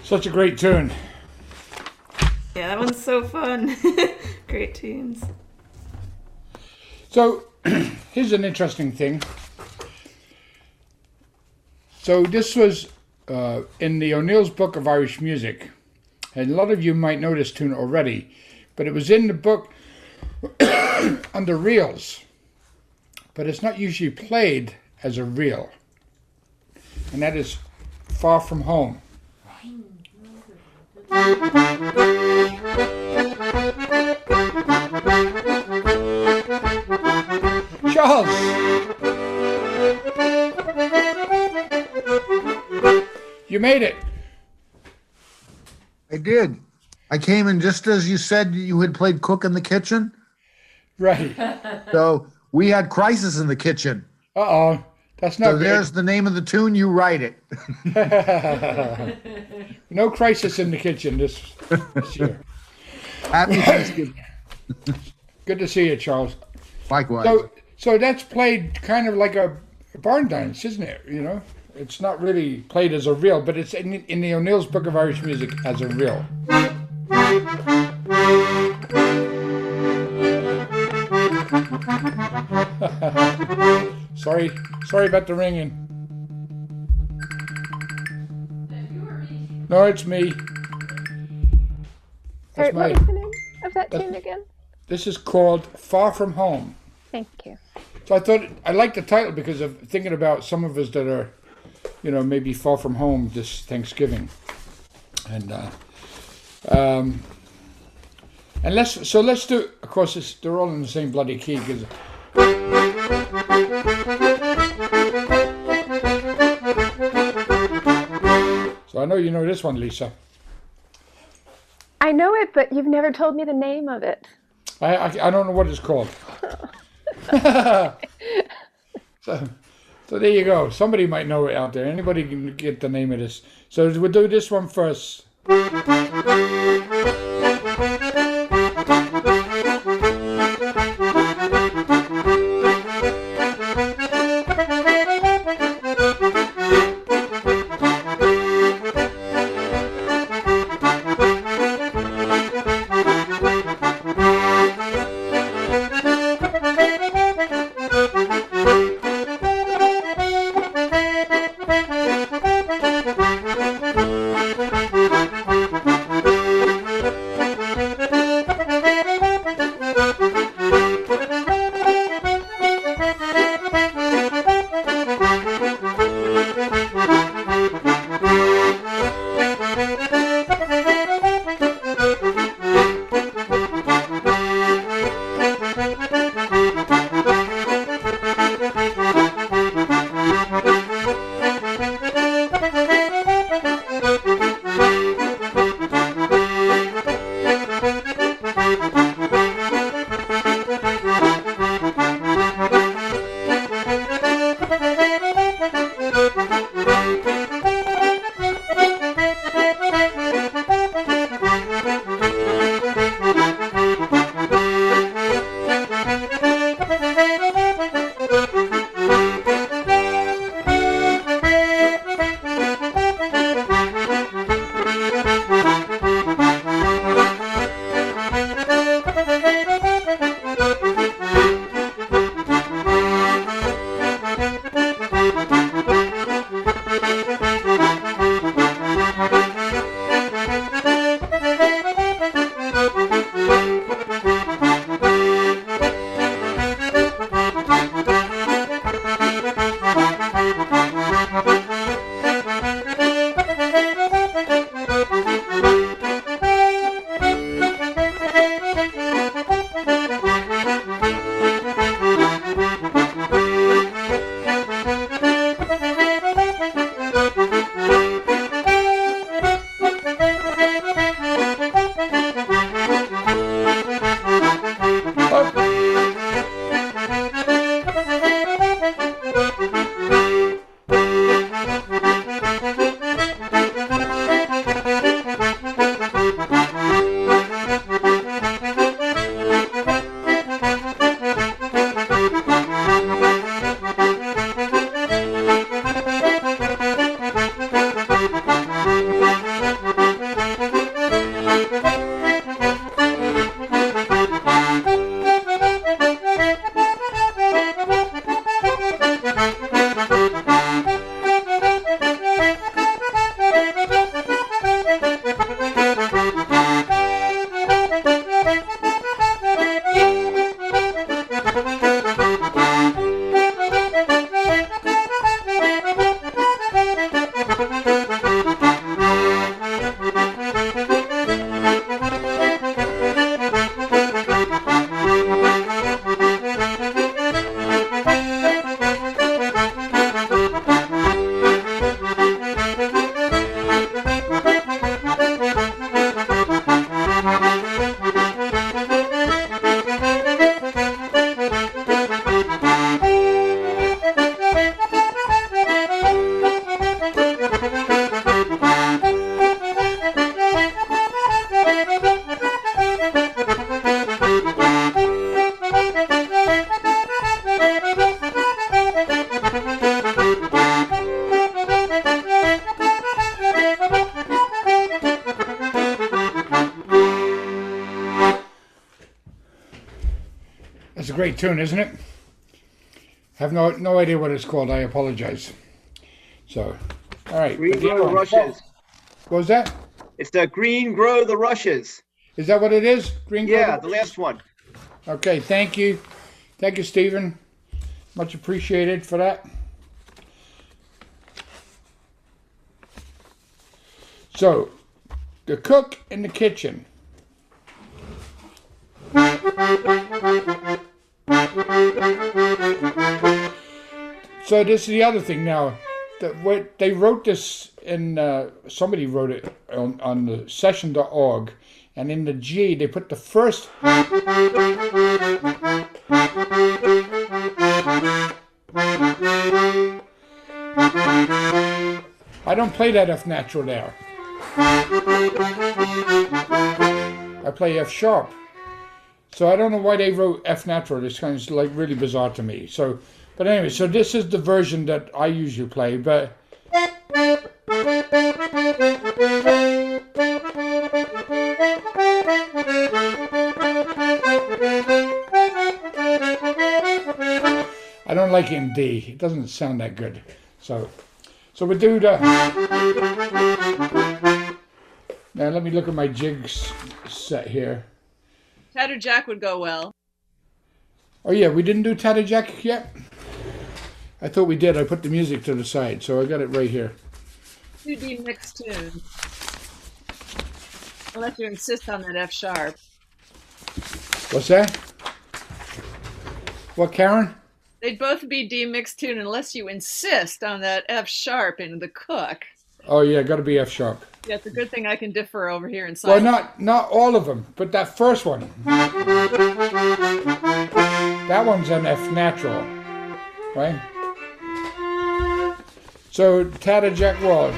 Such a great tune. Yeah, that one's so fun. Great tunes. So, here's an interesting thing. So this was uh, in the O'Neill's Book of Irish Music. And a lot of you might know this tune already. But it was in the book under reels. But it's not usually played as a reel. And that is Far From Home. Charles! You made it. I did. I came in just as you said you had played Cook in the Kitchen. Right. So we had Crisis in the Kitchen. Uh-oh. That's not So good. there's the name of the tune. You write it. No crisis in the kitchen this, this year. Happy Thanksgiving. Good to see you, Charles. Likewise. So, so that's played kind of like a barn dance, isn't it? You know, it's not really played as a reel, but it's in, in the O'Neill's Book of Irish Music as a reel. sorry, sorry about the ringing. No, it's me. Sorry, That's what my- was the name of that that's- tune again? This is called Far From Home. Thank you. So I thought I liked the title because of thinking about some of us that are, you know, maybe far from home this Thanksgiving, and uh, um, and let's so let's do. Of course, it's, they're all in the same bloody key. 'Cause so I know you know this one, Lisa. I know it, but you've never told me the name of it. I I, I don't know what it's called. so, so there you go. Somebody might know it out there. Anybody can get the name of this. So we'll do this one first. a great tune, isn't it? Have no no idea what it's called. I apologize. So, all right. Green but the Grow other the one- Rushes. What was that? It's the Green Grow the Rushes. Is that what it is? Green Grow Yeah, the the last one. Okay, thank you. Thank you, Stephen. Much appreciated for that. So, the cook in the kitchen. So this is the other thing now. That what they wrote this in, uh, somebody wrote it on, on the session dot org, and in the G they put the first. I don't play that F natural there. I play F sharp. So I don't know why they wrote F natural. It's kind of like really bizarre to me. So, but anyway, so this is the version that I usually play. But I don't like it in D. It doesn't sound that good. So, so we do the. Now let me look at my jigs set here. Tatter Jack would go well. Oh yeah, we didn't do Tatter Jack yet? I thought we did. I put the music to the side, so I got it right here. two D mixed tune. Unless you insist on that F sharp. What's that? What, Karen? They'd both be D mixed tune unless you insist on that F sharp in the cook. Oh yeah, got to be F sharp. Yeah, it's a good thing I can differ over here in Well, silence. not not all of them, but that first one. That one's an F natural, right? So Tatter Jack Ward.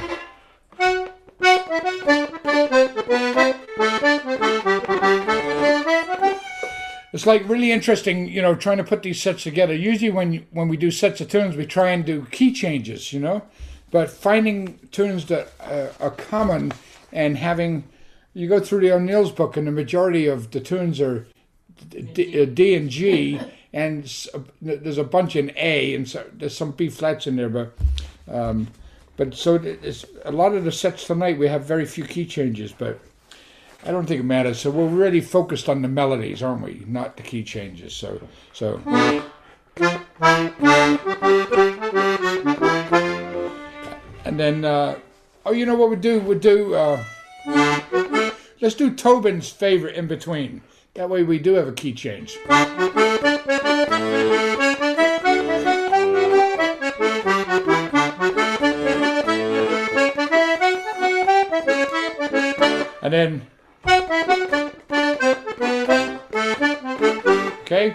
It's like really interesting, you know, trying to put these sets together. Usually when you, when we do sets of tunes, we try and do key changes, you know. But finding tunes that uh, are common and having, you go through the O'Neill's book and the majority of the tunes are D, uh, D and G, and s- uh, there's a bunch in A, and so there's some B flats in there, but um, but so it's, a lot of the sets tonight we have very few key changes, but I don't think it matters. So we're really focused on the melodies, aren't we? Not the key changes. So so. And then, uh, oh, you know what we do? We do. Uh, let's do Tobin's favorite in between. That way, we do have a key change. And then, okay.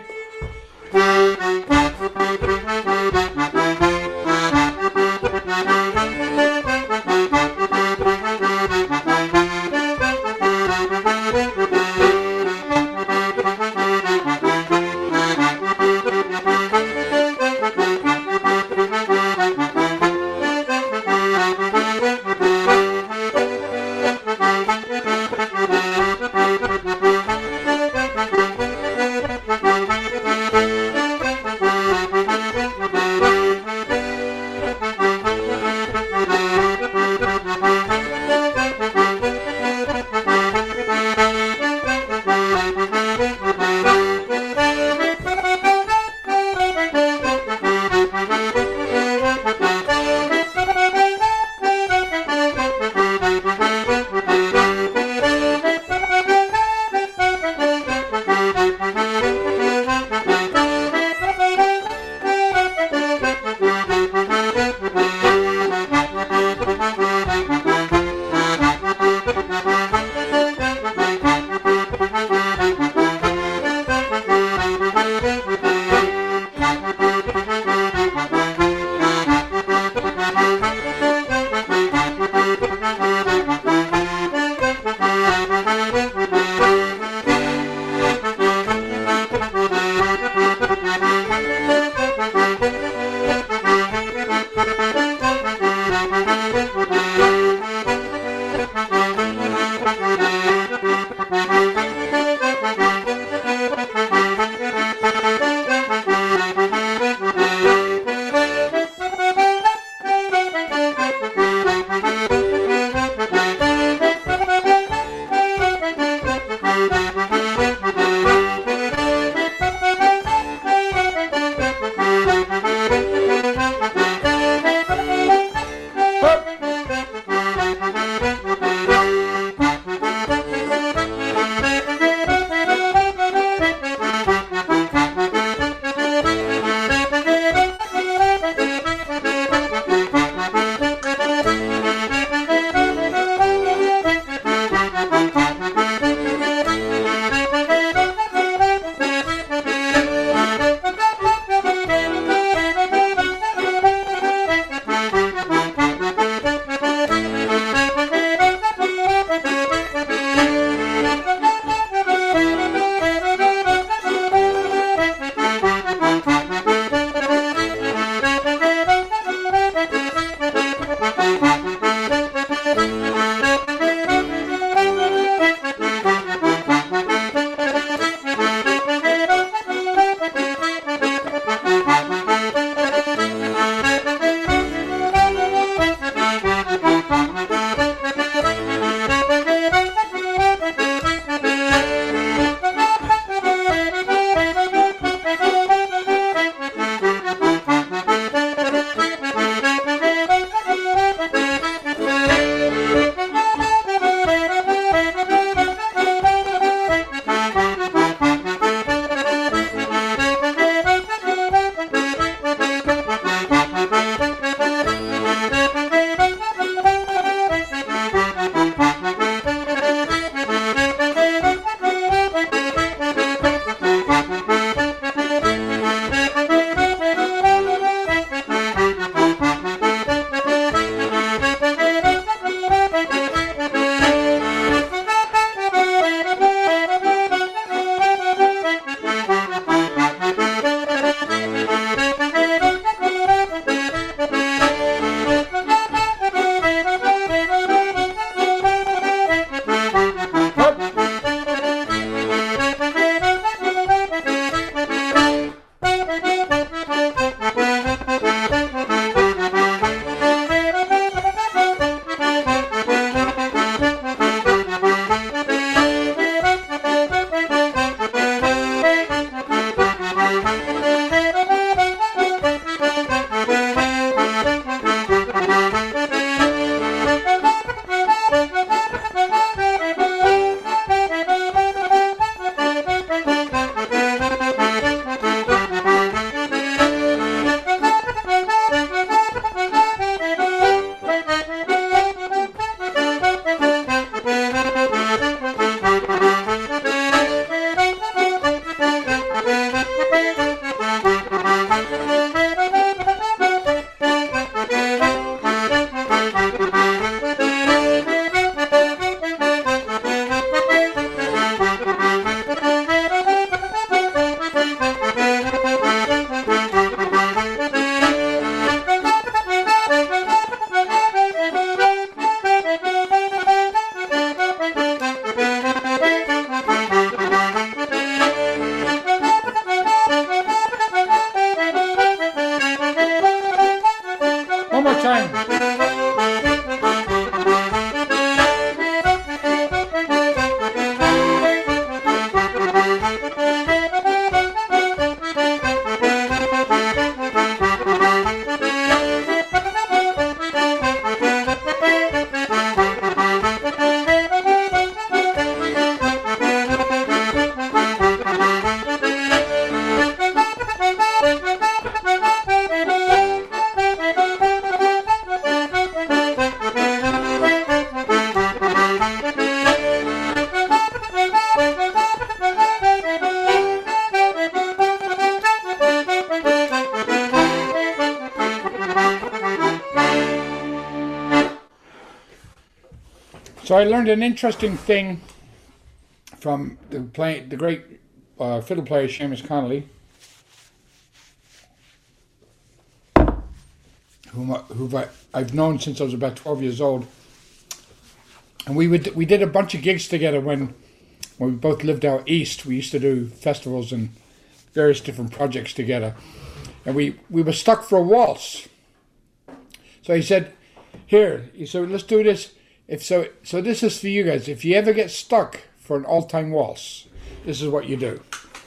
So I learned an interesting thing from the play, the great uh, fiddle player Seamus Connolly, whom, I- who I, I've known since I was about twelve years old. And we would we did a bunch of gigs together when when we both lived out east. We used to do festivals and various different projects together. And we, we were stuck for a waltz. So he said, here, he said, let's do this. If so, so this is for you guys. If you ever get stuck for an all-time waltz, this is what you do.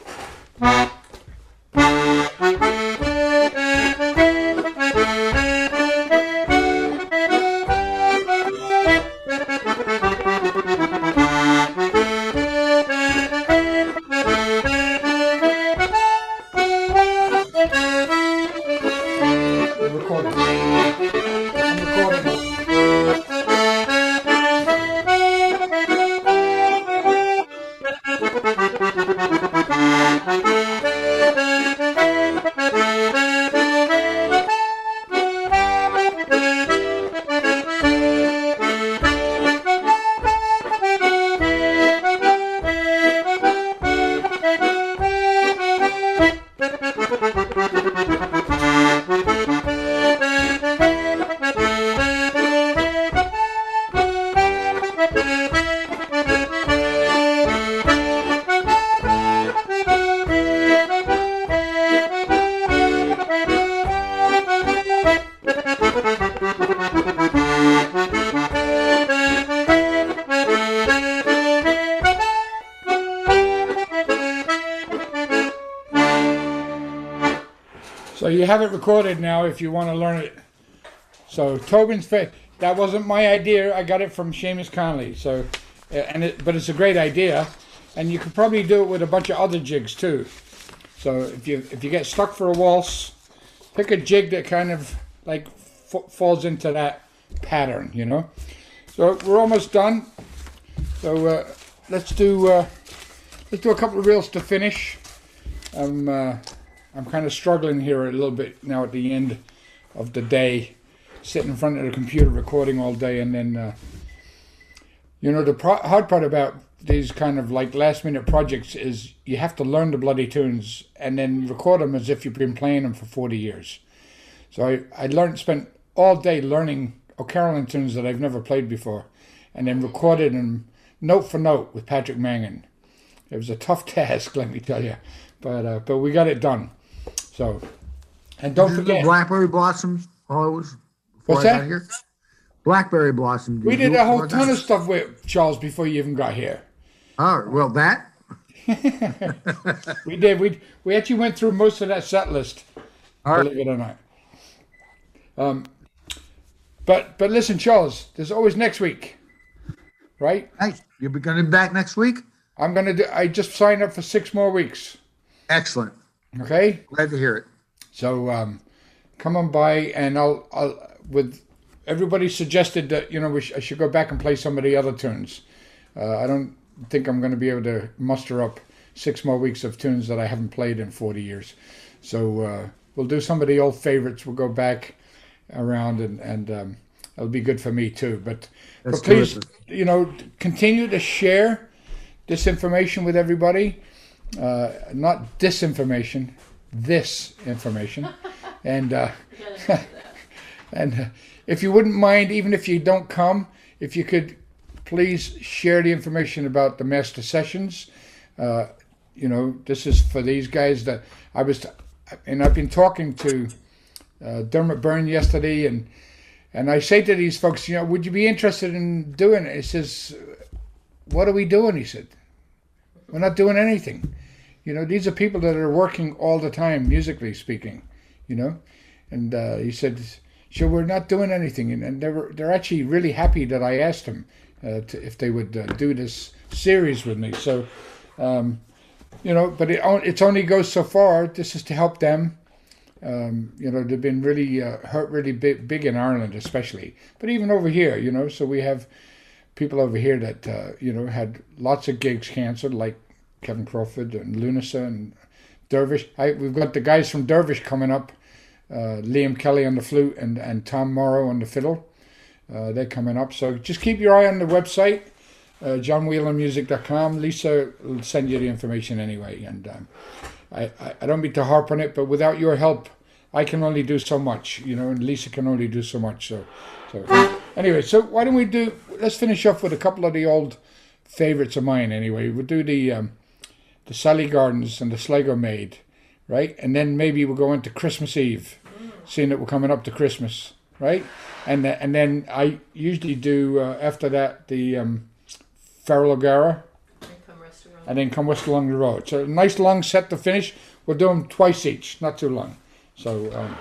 So you have it recorded now if you want to learn it. So Tobin's fa- that wasn't my idea. I got it from Seamus Connolly. So, uh, and it, but it's a great idea, and you could probably do it with a bunch of other jigs too. So if you if you get stuck for a waltz, pick a jig that kind of like f- falls into that pattern, you know. So we're almost done. So uh, let's do uh, let's do a couple of reels to finish. Um. Uh, I'm kind of struggling here a little bit now at the end of the day, sitting in front of the computer recording all day, and then, uh, you know, the pro- hard part about these kind of like last minute projects is you have to learn the bloody tunes and then record them as if you've been playing them for forty years. So I, I learned, spent all day learning O'Carolan tunes that I've never played before, and then recorded them note for note with Patrick Mangan. It was a tough task, let me tell you, but uh, but we got it done. So, and don't Did you do forget, Blackberry Blossoms. Always. What's I got that? Here? Blackberry Blossom. We you did do a whole it? ton of stuff with Charles before you even got here. Oh, well, that. We did. We we actually went through most of that set list, All right. believe it or not. Um, but but listen, Charles, there's always next week, right? Hey, you're going to be back next week? I'm gonna do. I just signed up for six more weeks. Excellent. Okay. Glad to hear it. So um, come on by, and I'll I'll with everybody suggested that you know we sh- I should go back and play some of the other tunes. Uh, I don't think I'm going to be able to muster up six more weeks of tunes that I haven't played in forty years. So uh, we'll do some of the old favorites. We'll go back around, and and um, it'll be good for me too. But, That's but please, terrific. you know, continue to share this information with everybody. Uh, not disinformation, this information, and uh, and uh, if you wouldn't mind, even if you don't come, if you could please share the information about the master sessions. Uh, you know, this is for these guys that I was, and I've been talking to uh, Dermot Byrne yesterday, and and I say to these folks, you know, would you be interested in doing it? He says, what are we doing? He said, we're not doing anything. You know, these are people that are working all the time, musically speaking, you know. And uh, he said, sure, we're not doing anything. And, and they were, they're actually really happy that I asked them uh, to, if they would uh, do this series with me. So, um, you know, but it, it only goes so far. This is to help them. Um, you know, they've been really uh, hurt really big, big in Ireland especially. But even over here, you know, so we have people over here that, uh, you know, had lots of gigs canceled, like Kevin Crawford and Lunasa and Dervish. I, we've got the guys from Dervish coming up, uh, Liam Kelly on the flute and, and Tom Morrow on the fiddle. Uh, they're coming up. So just keep your eye on the website, uh, john whelan music dot com. Lisa will send you the information anyway. And um, I, I, I don't mean to harp on it, but without your help, I can only do so much, you know, and Lisa can only do so much. So, so anyway, so why don't we do, let's finish off with a couple of the old favorites of mine anyway. We'll do the, um, the Sally Gardens and the Sligo Maid, right? And then maybe we'll go into Christmas Eve, seeing that we're coming up to Christmas, right? And uh, and then I usually do, uh, after that, the um, Farrell O'Gara, and then Come West Along the Road. So a nice long set to finish. We'll do them twice each, not too long. So, um,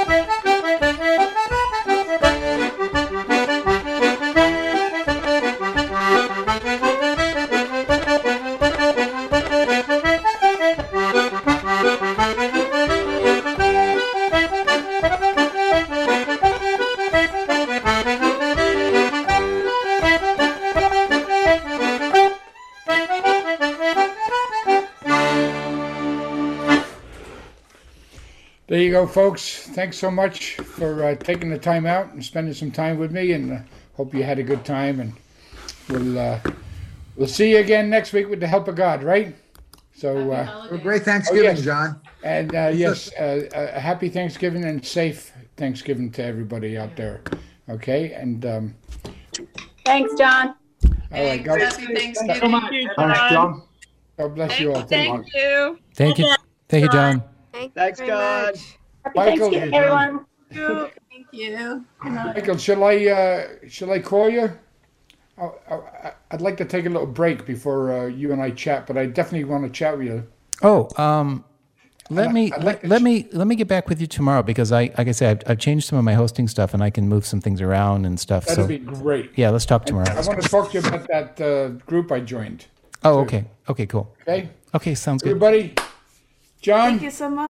There you go, folks. Thanks so much for uh, taking the time out and spending some time with me, and uh, hope you had a good time. And we'll uh, we'll see you again next week with the help of God, right? So, uh, Have a great Thanksgiving, oh, yes. John. And uh, yes, uh, a happy Thanksgiving and safe Thanksgiving to everybody out there. Okay, and um, Thanks, John. all right, God, Happy Thanksgiving. Thank you, John. God bless you all. Thank you. Thank you. Thank you, John. Thank Thanks, you very God. much. Happy Michael, Thanksgiving, everyone. Thank you. Good night. Michael, shall I uh, shall I call you? I, I, I'd like to take a little break before uh, you and I chat, but I definitely want to chat with you. Oh, um, let I'd me like- I'd let, like to let ch- me let me get back with you tomorrow because I like I said I've, I've changed some of my hosting stuff and I can move some things around and stuff. That'd so be great. yeah, let's talk And tomorrow. I want to talk to you about that uh, group I joined. Oh, okay, okay, cool. Okay, Okay, sounds good. everybody. John. Thank you so much.